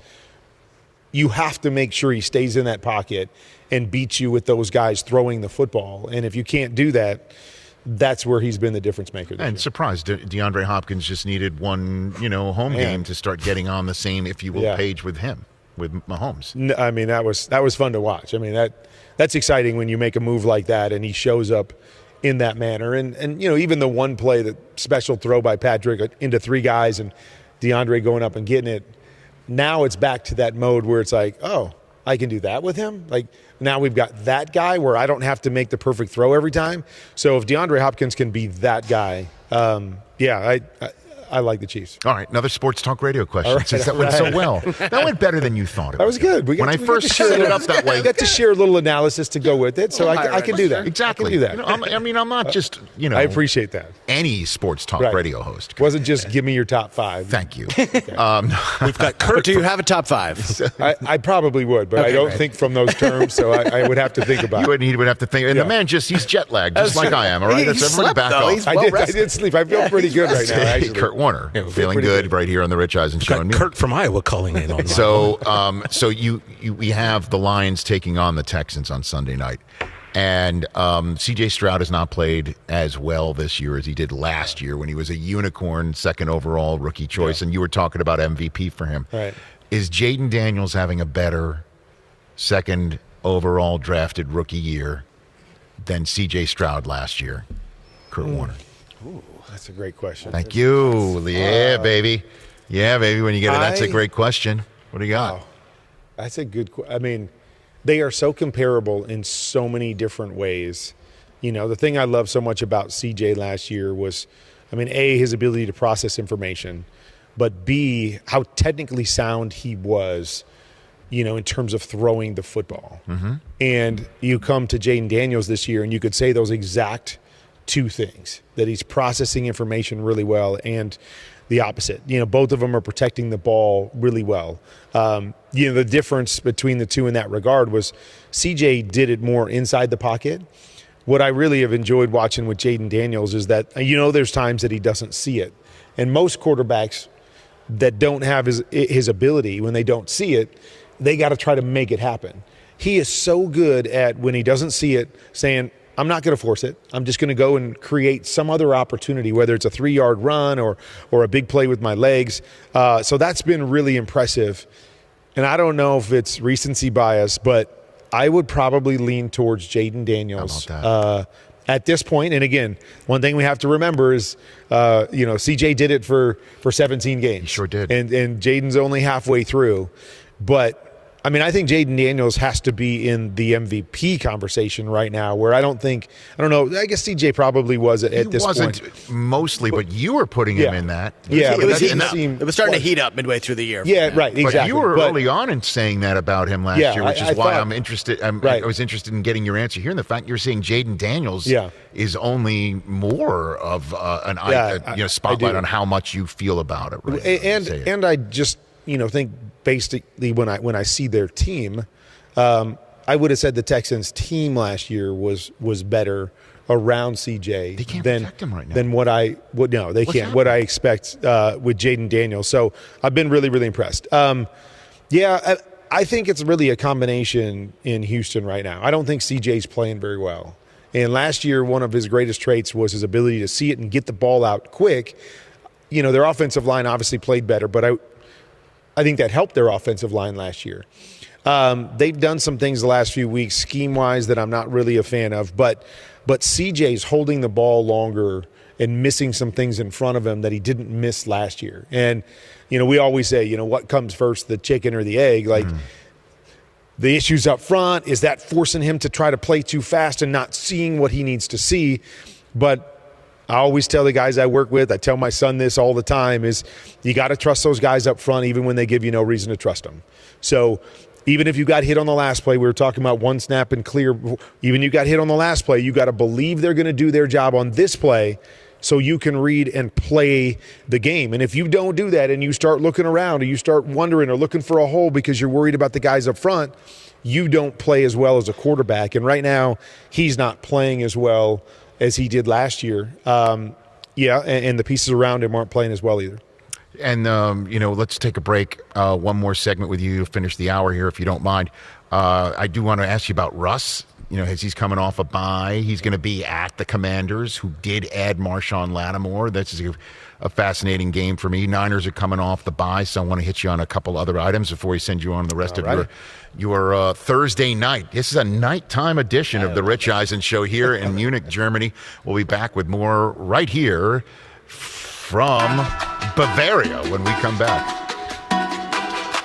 You have to make sure he stays in that pocket and beats you with those guys throwing the football. And if you can't do that, that's where he's been the difference maker this And year. surprised, De- DeAndre Hopkins just needed one, you know, home Man. game to start getting on the same, if you will, Yeah. page with him, with Mahomes. No, I mean, that was that was fun to watch. I mean, that that's exciting when you make a move like that and he shows up in that manner. And, and you know, even the one play, the special throw by Patrick into three guys and DeAndre going up and getting it, now it's back to that mode where it's like, oh, I can do that with him. Like now we've got that guy where I don't have to make the perfect throw every time. So if DeAndre Hopkins can be that guy, um, yeah, I, I I like the Chiefs. All right, another sports talk radio question. Right, Since that right. went so well. That went better than you thought it That was good. We got when to, I first set set it up that way. We got to share a little analysis to go with it, so I, I can do that. Exactly. I can do that. You know, I'm, I mean, I'm not just, you know. I appreciate that. Any sports talk Right. radio host. Wasn't just give me your top five. Thank you. um, We've got Kurt. But do you have a top five? I, I probably would, but Okay, I don't right. think from those terms, so I, I would have to think about you it. would, he would have to think. And Yeah. the man just, he's jet lagged, just like I am, all right? He- That's he everybody slept, back though. off. He's I well did, I rested. did sleep. I feel pretty good right now, actually. Kurt Warner, Yeah, feeling pretty good, good. right here on the Rich Eisen Show. Got Kurt from Iowa calling in on So, um, so you, you, we have the Lions taking on the Texans on Sunday night, and um, C J Stroud has not played as well this year as he did last year when he was a unicorn, second overall rookie choice, Yeah. and you were talking about M V P for him. Right. Is Jaden Daniels having a better second overall drafted rookie year than C J Stroud last year? Kurt Warner. Ooh, that's a great question. Thank you. Yeah, Uh, baby. Yeah, baby. When you get it, that's a I- great question. What do you got? Wow. That's a good qu- I mean, they are so comparable in so many different ways. You know, the thing I love so much about C J last year was, I mean, A, his ability to process information, but B, how technically sound he was, you know, in terms of throwing the football. Mm-hmm. And you come to Jaden Daniels this year, and you could say those exact two things, that he's processing information really well and the opposite. You know, both of them are protecting the ball really well. Um, you know, the difference between the two in that regard was C J did it more inside the pocket. What I really have enjoyed watching with Jaden Daniels is that, you know, there's times that he doesn't see it. And most quarterbacks that don't have his his ability, when they don't see it, they got to try to make it happen. He is so good at, when he doesn't see it, saying, I'm not going to force it. I'm just going to go and create some other opportunity, whether it's a three-yard run or or a big play with my legs. Uh, so that's been really impressive. And I don't know if it's recency bias, but I would probably lean towards Jaden Daniels uh, at this point. And again, one thing we have to remember is, uh, you know, C J did it for, for seventeen games. He sure did. And, and Jaden's only halfway through. But I mean, I think Jaden Daniels has to be in the M V P conversation right now, where I don't think, I don't know, I guess C J probably was at, He at this wasn't point. mostly, but you were putting him Yeah. in that. Yeah, it but was, that heating didn't up. seem- It was starting to what? heat up midway through the year. Yeah, right, exactly. But you were But- early on in saying that about him last Yeah, year, which I- is I why thought- I'm interested. I'm, Right. I was interested in getting your answer here. And the fact you're saying Jaden Daniels Yeah. is only more of uh, an Yeah, eye, I- you know, I spotlight do. on how much you feel about it. Right? A- and Say it. and I just, you know, think basically when I when I see their team, um, I would have said the Texans team last year was was better around C J They can't than protect him right now. than what I would no they What's can't what I expect uh, with Jaden Daniels. So I've been really really impressed. Um, yeah, I, I think it's really a combination in Houston right now. I don't think C J's playing very well. And last year, one of his greatest traits was his ability to see it and get the ball out quick. You know, their offensive line obviously played better, but I I think that helped their offensive line last year. Um, they've done some things the last few weeks scheme-wise that I'm not really a fan of, but but C J's holding the ball longer and missing some things in front of him that he didn't miss last year. And, you know, we always say, you know, what comes first, the chicken or the egg? Like, mm. the issues up front, is that forcing him to try to play too fast and not seeing what he needs to see? But I always tell the guys I work with, I tell my son this all the time, is you got to trust those guys up front even when they give you no reason to trust them. So even if you got hit on the last play, we were talking about one snap and clear, even you got hit on the last play, you got to believe they're going to do their job on this play so you can read and play the game. And if you don't do that and you start looking around or you start wondering or looking for a hole because you're worried about the guys up front, you don't play as well as a quarterback. And right now, he's not playing as well as he did last year. Um, yeah, and, and the pieces around him aren't playing as well either. And, um, you know, let's take a break. Uh, one more segment with you to finish the hour here, if you don't mind. Uh, I do want to ask you about Russ. You know, as he's coming off a bye, he's going to be at the Commanders, who did add Marshawn Lattimore. That's a, a fascinating game for me. Niners are coming off the bye, so I want to hit you on a couple other items before we send you on the rest All of right. your your uh, Thursday night. This is a nighttime edition of the Rich Eisen Show here in Munich, Germany. We'll be back with more right here from Bavaria when we come back.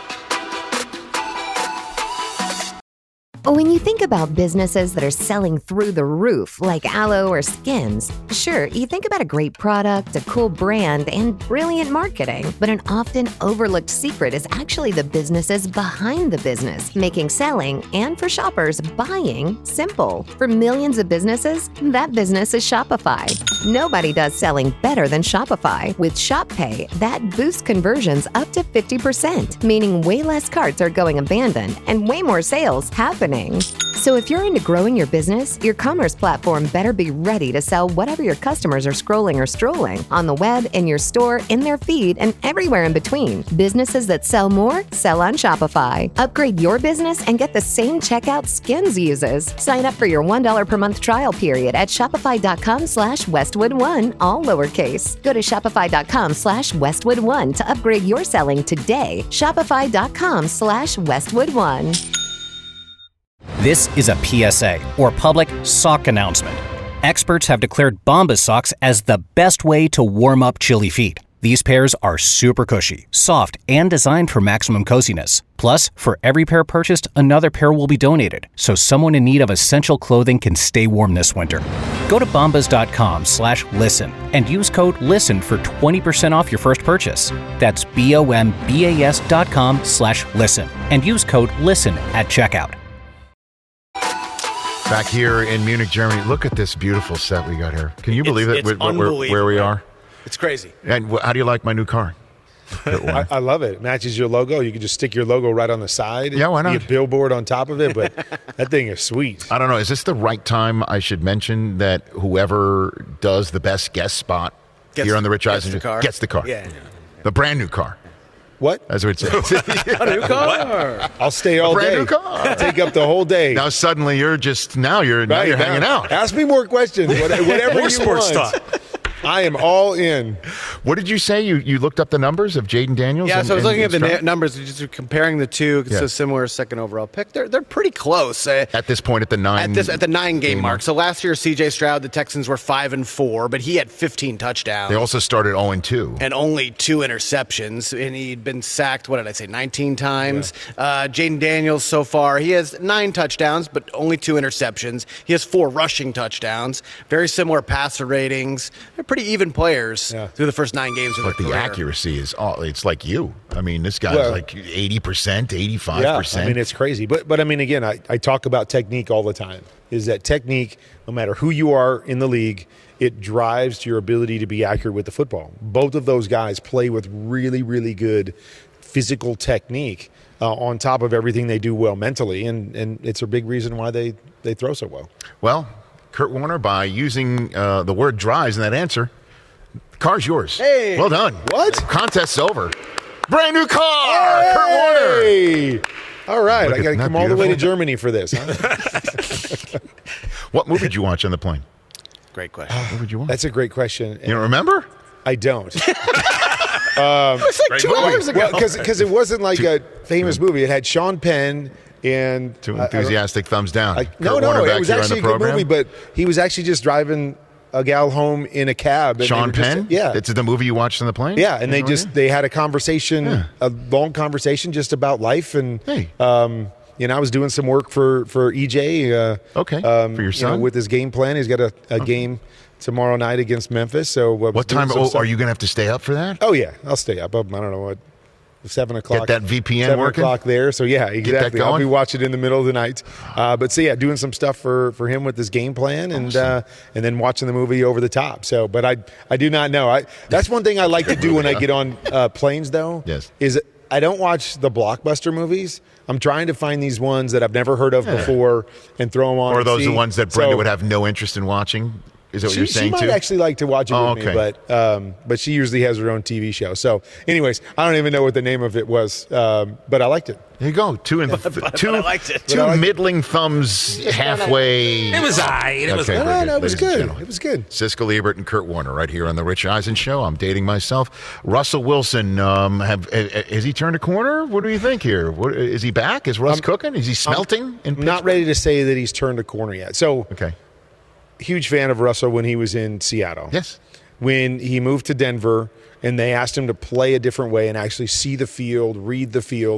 When you think about businesses that are selling through the roof, like Aloe or Skins, sure, you think about a great product, a cool brand, and brilliant marketing. But an often overlooked secret is actually the businesses behind the business, making selling and, for shoppers, buying simple. For millions of businesses, that business is Shopify. Nobody does selling better than Shopify. With Shop Pay, that boosts conversions up to fifty percent, meaning way less carts are going abandoned and way more sales happening. So if you're into growing your business, your commerce platform better be ready to sell whatever your customers are scrolling or strolling on the web, in your store, in their feed, and everywhere in between. Businesses that sell more, sell on Shopify. Upgrade your business and get the same checkout Skins uses. Sign up for your one dollar per month trial period at shopify.com slash Westwood One, all lowercase. Go to shopify.com slash Westwood One to upgrade your selling today. Shopify.com slash Westwood One. This is a P S A, or public sock announcement. Experts have declared Bombas socks as the best way to warm up chilly feet. These pairs are super cushy, soft, and designed for maximum coziness. Plus, for every pair purchased, another pair will be donated, so someone in need of essential clothing can stay warm this winter. Go to bombas.com slash listen and use code LISTEN for twenty percent off your first purchase. That's B-O-M-B-A-S dot com slash listen and use code LISTEN at checkout. Back here in Munich, Germany. Look at this beautiful set we got here. Can you believe it's, it? it's where, where, where we are? It's crazy. And how do you like my new car? I, I love it. It matches your logo. You can just stick your logo right on the side. Yeah, why not? Be a billboard on top of it, but that thing is sweet. I don't know. Is this the right time I should mention that whoever does the best guest spot Gets, here on the Rich gets Eisen the car. gets the car? Yeah. The brand new car. What? That's what it says. A new car. I'll stay all a brand day. new car. Take up the whole day. Now suddenly you're just now you're now Right, you're now, hanging out. Ask me more questions. Whatever More you sports want. talk. I am all in. What did you say? You you looked up the numbers of Jaden Daniels? Yeah, and, so I was and, looking at the and na- numbers, just comparing the two. It's Yeah. a similar second overall pick. They're they're pretty close. Uh, at this point at the nine at this at the nine game, game mark. mark. So last year, C J Stroud, the Texans were five and four, but he had fifteen touchdowns. They also started zero and two and only two interceptions, and he'd been sacked. What did I say? Nineteen times. Yeah. Uh, Jaden Daniels so far, he has nine touchdowns, but only two interceptions. He has four rushing touchdowns. Very similar passer ratings. They're pretty even players. Yeah. Through the first nine games of but their the career. accuracy is all it's like you. I mean, this guy's Well, like eighty percent, eighty-five Yeah, percent. I mean, it's crazy. But, but I mean, again, I, I talk about technique all the time. Is that technique, no matter who you are in the league, it drives your ability to be accurate with the football. Both of those guys play with really, really good physical technique uh, on top of everything they do well mentally. And, and it's a big reason why they, they throw so well. Well, Kurt Warner, by using uh, the word drives in that answer, the car's yours. Hey. Well done. What? Contest's over. Brand new car, hey. Kurt Warner. Hey. All right, Look I got to at- come not all the way to beautiful? Germany for this. Huh? What movie did you watch on the plane? Great question. What would you watch? That's a great question. You don't remember? I don't. um, It's like two hours ago. well, because it wasn't like a famous movie. It had Sean Penn and Two I- I- enthusiastic thumbs down. I, Kurt no, no, Warner it back was here on actually a the good program. movie, but he was actually just driving a gal home in a cab. and they Sean were just- Penn? yeah. It's the movie you watched on the plane? Yeah, and they No just idea? they had a conversation, Yeah. a long conversation just about life, and Hey. um, you know, I was doing some work for for E J. Uh, Okay, um, for your you know, son? with his game plan. He's got a, a game tomorrow night against Memphis. So uh, What time? Oh, are you going to have to stay up for that? Oh yeah, I'll stay up. Um, I don't know what. Seven o'clock. that V P N seven working? o'clock there. So yeah, that exactly. I'll going? be watching in the middle of the night. Uh, but so yeah, doing some stuff for, for him with his game plan, and uh, and then watching the movie over the top. So, but I I do not know. I that's one thing I like to do when I get on uh, planes though. Yes. Is I don't watch the blockbuster movies. I'm trying to find these ones that I've never heard of before and throw them on. Or are and those see. the ones that Brenda So- would have no interest in watching? Is that what she, you're saying she might too? actually like to watch it Oh, with okay. me, but um, but she usually has her own T V show. So, anyways, I don't even know what the name of it was, um, but I liked it. There you go. Two and two, but I liked it. two But I liked it. middling thumbs halfway. It was I. It was Okay, No, very no, no, it was ladies and good. gentlemen. It was good. Siskel Ebert and Kurt Warner right here on the Rich Eisen Show. I'm dating myself. Russell Wilson, um, have uh, has he turned a corner? What do you think here? What, is he back? Is Russ Um, cooking? Is he smelting? in I'm not Pittsburgh? ready to say that he's turned a corner yet. So, Okay. huge fan of Russell when he was in Seattle. Yes. When he moved to Denver and they asked him to play a different way and actually see the field, read the field,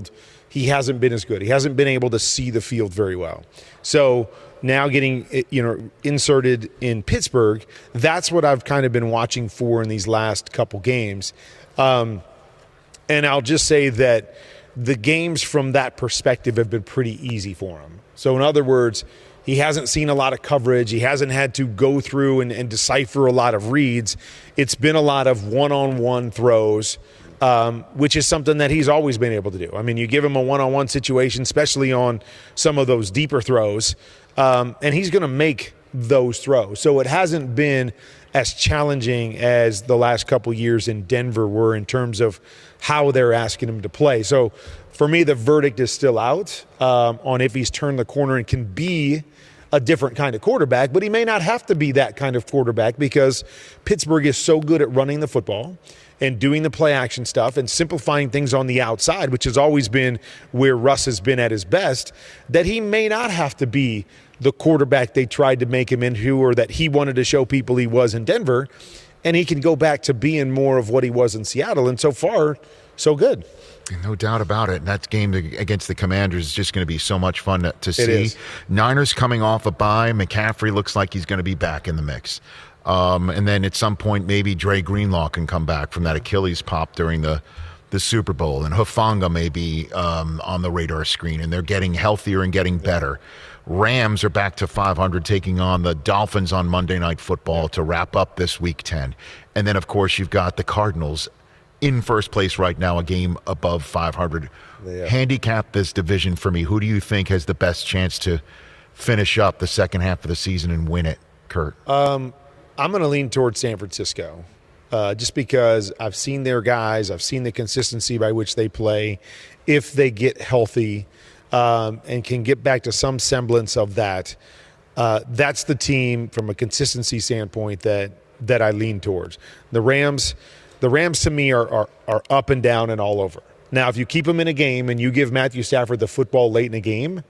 he hasn't been as good. He hasn't been able to see the field very well. So now getting, you know, inserted in Pittsburgh, that's what I've kind of been watching for in these last couple games. Um, and I'll just say that the games from that perspective have been pretty easy for him. So in other words, he hasn't seen a lot of coverage. He hasn't had to go through and, and decipher a lot of reads. It's been a lot of one-on-one throws, um, which is something that he's always been able to do. I mean, you give him a one-on-one situation, especially on some of those deeper throws, um, and he's going to make those throws. So it hasn't been as challenging as the last couple years in Denver were in terms of how they're asking him to play. So for me, the verdict is still out um, on if he's turned the corner and can be a different kind of quarterback, but he may not have to be that kind of quarterback because Pittsburgh is so good at running the football and doing the play action stuff and simplifying things on the outside, which has always been where Russ has been at his best, that he may not have to be the quarterback they tried to make him into or that he wanted to show people he was in Denver, and he can go back to being more of what he was in Seattle. And so far, so good. No doubt about it. That game against the Commanders is just going to be so much fun to, to see. It is. Niners coming off a bye. McCaffrey looks like he's going to be back in the mix. Um, and then at some point, maybe Dre Greenlaw can come back from that Achilles pop during the, the Super Bowl. And Hufanga may be um, on the radar screen, and they're getting healthier and getting better. Rams are back to five hundred, taking on the Dolphins on Monday Night Football to wrap up this Week ten. And then, of course, you've got the Cardinals in first place right now, a game above five hundred. Yeah. Handicap this division for me. Who do you think has the best chance to finish up the second half of the season and win it, Kurt? Um, I'm going to lean towards San Francisco uh, just because I've seen their guys. I've seen the consistency by which they play. If they get healthy um, and can get back to some semblance of that, uh, that's the team from a consistency standpoint that, that I lean towards. The Rams – The Rams, to me, are, are are up and down and all over. Now, if you keep them in a game and you give Matthew Stafford the football late in a game,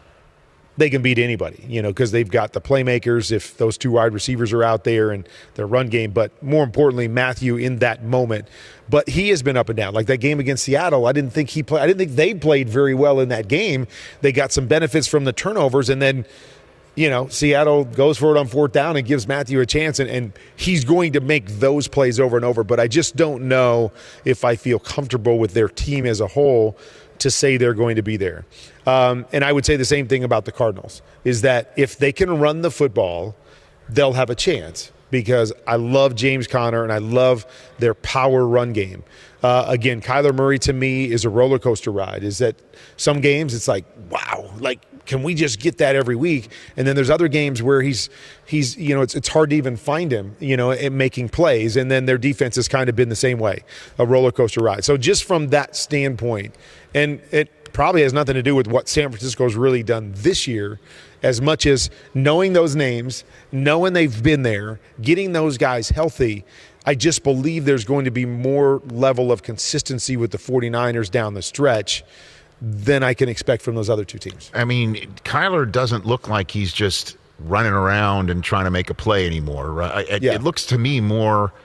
they can beat anybody, you know, because they've got the playmakers if those two wide receivers are out there and their run game. But more importantly, Matthew in that moment. But he has been up and down. Like that game against Seattle, I didn't think he played. I didn't think they played very well in that game. They got some benefits from the turnovers, and then, you know, Seattle goes for it on fourth down and gives Matthew a chance, and, and he's going to make those plays over and over. But I just don't know if I feel comfortable with their team as a whole to say they're going to be there. Um, and I would say the same thing about the Cardinals, is that if they can run the football, they'll have a chance, because I love James Conner and I love their power run game. Uh, again, Kyler Murray to me is a roller coaster ride. Is that some games it's like, wow, like, can we just get that every week? And then there's other games where he's, he's you know, it's it's hard to even find him, you know, in making plays. And then their defense has kind of been the same way, a roller coaster ride. So just from that standpoint, and it probably has nothing to do with what San Francisco's really done this year, as much as knowing those names, knowing they've been there, getting those guys healthy. I just believe there's going to be more level of consistency with the 49ers down the stretch than I can expect from those other two teams. I mean, Kyler doesn't look like he's just running around and trying to make a play anymore. Right? It, yeah. it looks to me more,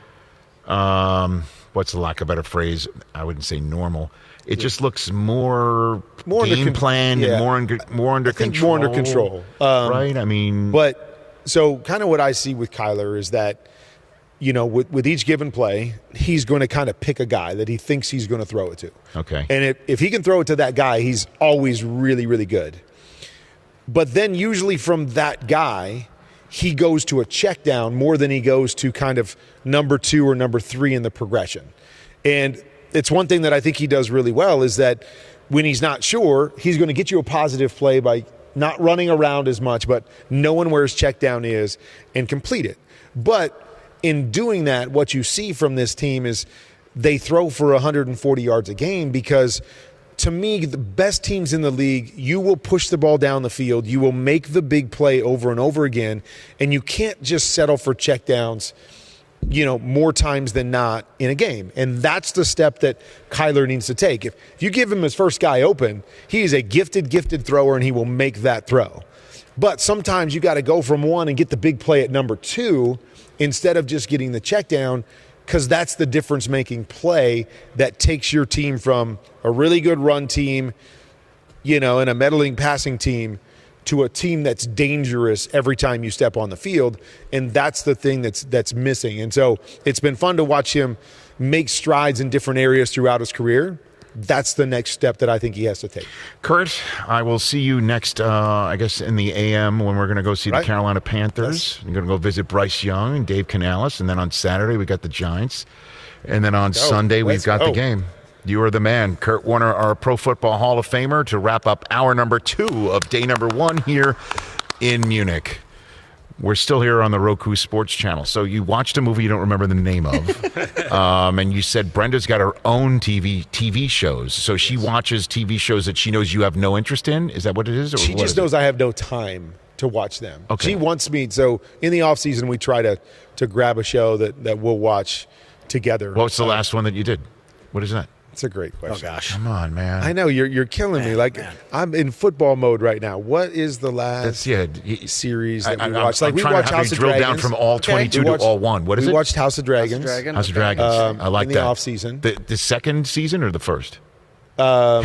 um, what's the lack of a better phrase? I wouldn't say normal. It yeah. just looks more, more game con- planned yeah. and more under, more under I think control. More under control. Um, right? I mean. But so kind of what I see with Kyler is that, you know, with, with each given play, he's going to kind of pick a guy that he thinks he's going to throw it to. Okay. And if, if he can throw it to that guy, he's always really, really good. But then usually from that guy, he goes to a check down more than he goes to kind of number two or number three in the progression. And it's one thing that I think he does really well is that when he's not sure, he's going to get you a positive play by not running around as much, but knowing where his check down is and complete it. But in doing that, what you see from this team is they throw for one hundred forty yards a game, because to me, the best teams in the league, you will push the ball down the field, you will make the big play over and over again, and you can't just settle for checkdowns, you know, more times than not in a game. And that's the step that Kyler needs to take. If, if you give him his first guy open, he is a gifted, gifted thrower, and he will make that throw. But sometimes you got to go from one and get the big play at number two instead of just getting the check down, because that's the difference-making play that takes your team from a really good run team you know, and a meddling passing team to a team that's dangerous every time you step on the field, and that's the thing that's that's missing. And so it's been fun to watch him make strides in different areas throughout his career. That's the next step that I think he has to take. Kurt, I will see you next, uh, I guess, in the A M when we're going to go see right. the Carolina Panthers. Yes. You're going to go visit Bryce Young and Dave Canales, and then on Saturday we got the Giants, and then on oh, Sunday we've got go. the game. You are the man. Kurt Warner, our Pro Football Hall of Famer, to wrap up hour number two of day number one here in Munich. We're still here on the Roku Sports Channel. So you watched a movie you don't remember the name of, um, and you said Brenda's got her own T V T V shows. So she watches T V shows that she knows you have no interest in? Is that what it is? Or she just knows it? I have no time to watch them. Okay. She wants me. So in the off season, we try to, to grab a show that, that we'll watch together. What's the uh, last one that you did? What is that? That's a great question. Oh, gosh. Come on, man. I know, you're you're killing man, me. Like, man. I'm in football mode right now. What is the last That's, yeah, series that I, we I, watched? I'm, Like, I'm we trying watched to have House you of drill Dragons. down from all twenty-two watched, to all one. What is we it? We watched House of Dragons. House of Dragons. House of Dragons. Um, I like in the that. off season. The, the second season or the first? Um,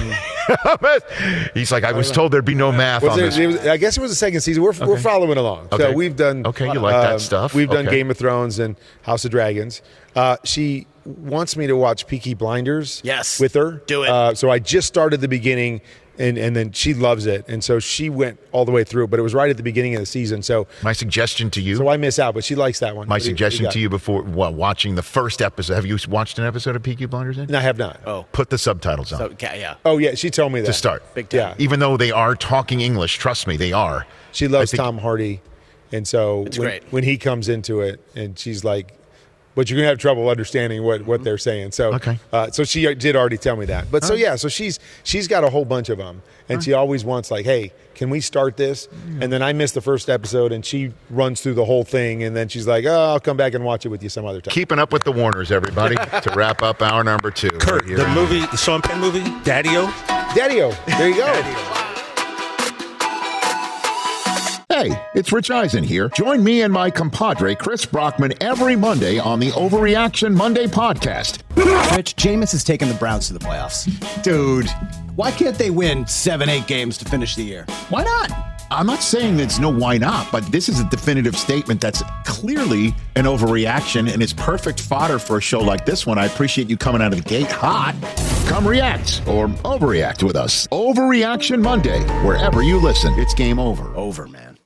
He's like, I was told there'd be no math was on it, this. It was, I guess it was the second season. We're, okay. we're following along. Okay. So we've done. Okay, you like that um, stuff. We've done okay. Game of Thrones and House of Dragons. Uh, she wants me to watch Peaky Blinders. Yes. With her. Do it. Uh, so I just started the beginning, and, and then she loves it. And so she went all the way through, but it was right at the beginning of the season. So my suggestion to you. So I miss out, but she likes that one. My what suggestion you, to you before well, watching the first episode. Have you watched an episode of Peaky Blinders yet? No, I have not. Oh. Put the subtitles on. So, okay, yeah. Oh, yeah. She told me that. To start. Big time. Yeah. Even though they are talking English, trust me, they are. She loves think, Tom Hardy. And so it's when, great. when he comes into it, and she's like, but you're going to have trouble understanding what, what they're saying. So okay. uh, so she did already tell me that. But so, yeah, so she's she's got a whole bunch of them. And she always wants like, hey, can we start this? And then I miss the first episode, and she runs through the whole thing. And then she's like, oh, I'll come back and watch it with you some other time. Keeping Up with the Warners, everybody, to wrap up hour number two. Kurt, the movie, the Sean Penn movie, Daddy-O. Daddy-O. There you go. Daddy-O. Hey, it's Rich Eisen here. Join me and my compadre, Chris Brockman, every Monday on the Overreaction Monday podcast. Rich, Jameis has taken the Browns to the playoffs. Dude, why can't they win seven, eight games to finish the year? Why not? I'm not saying there's no why not, but this is a definitive statement that's clearly an overreaction and is perfect fodder for a show like this one. I appreciate you coming out of the gate hot. Come react or overreact with us. Overreaction Monday, wherever you listen. It's game over. Over, man.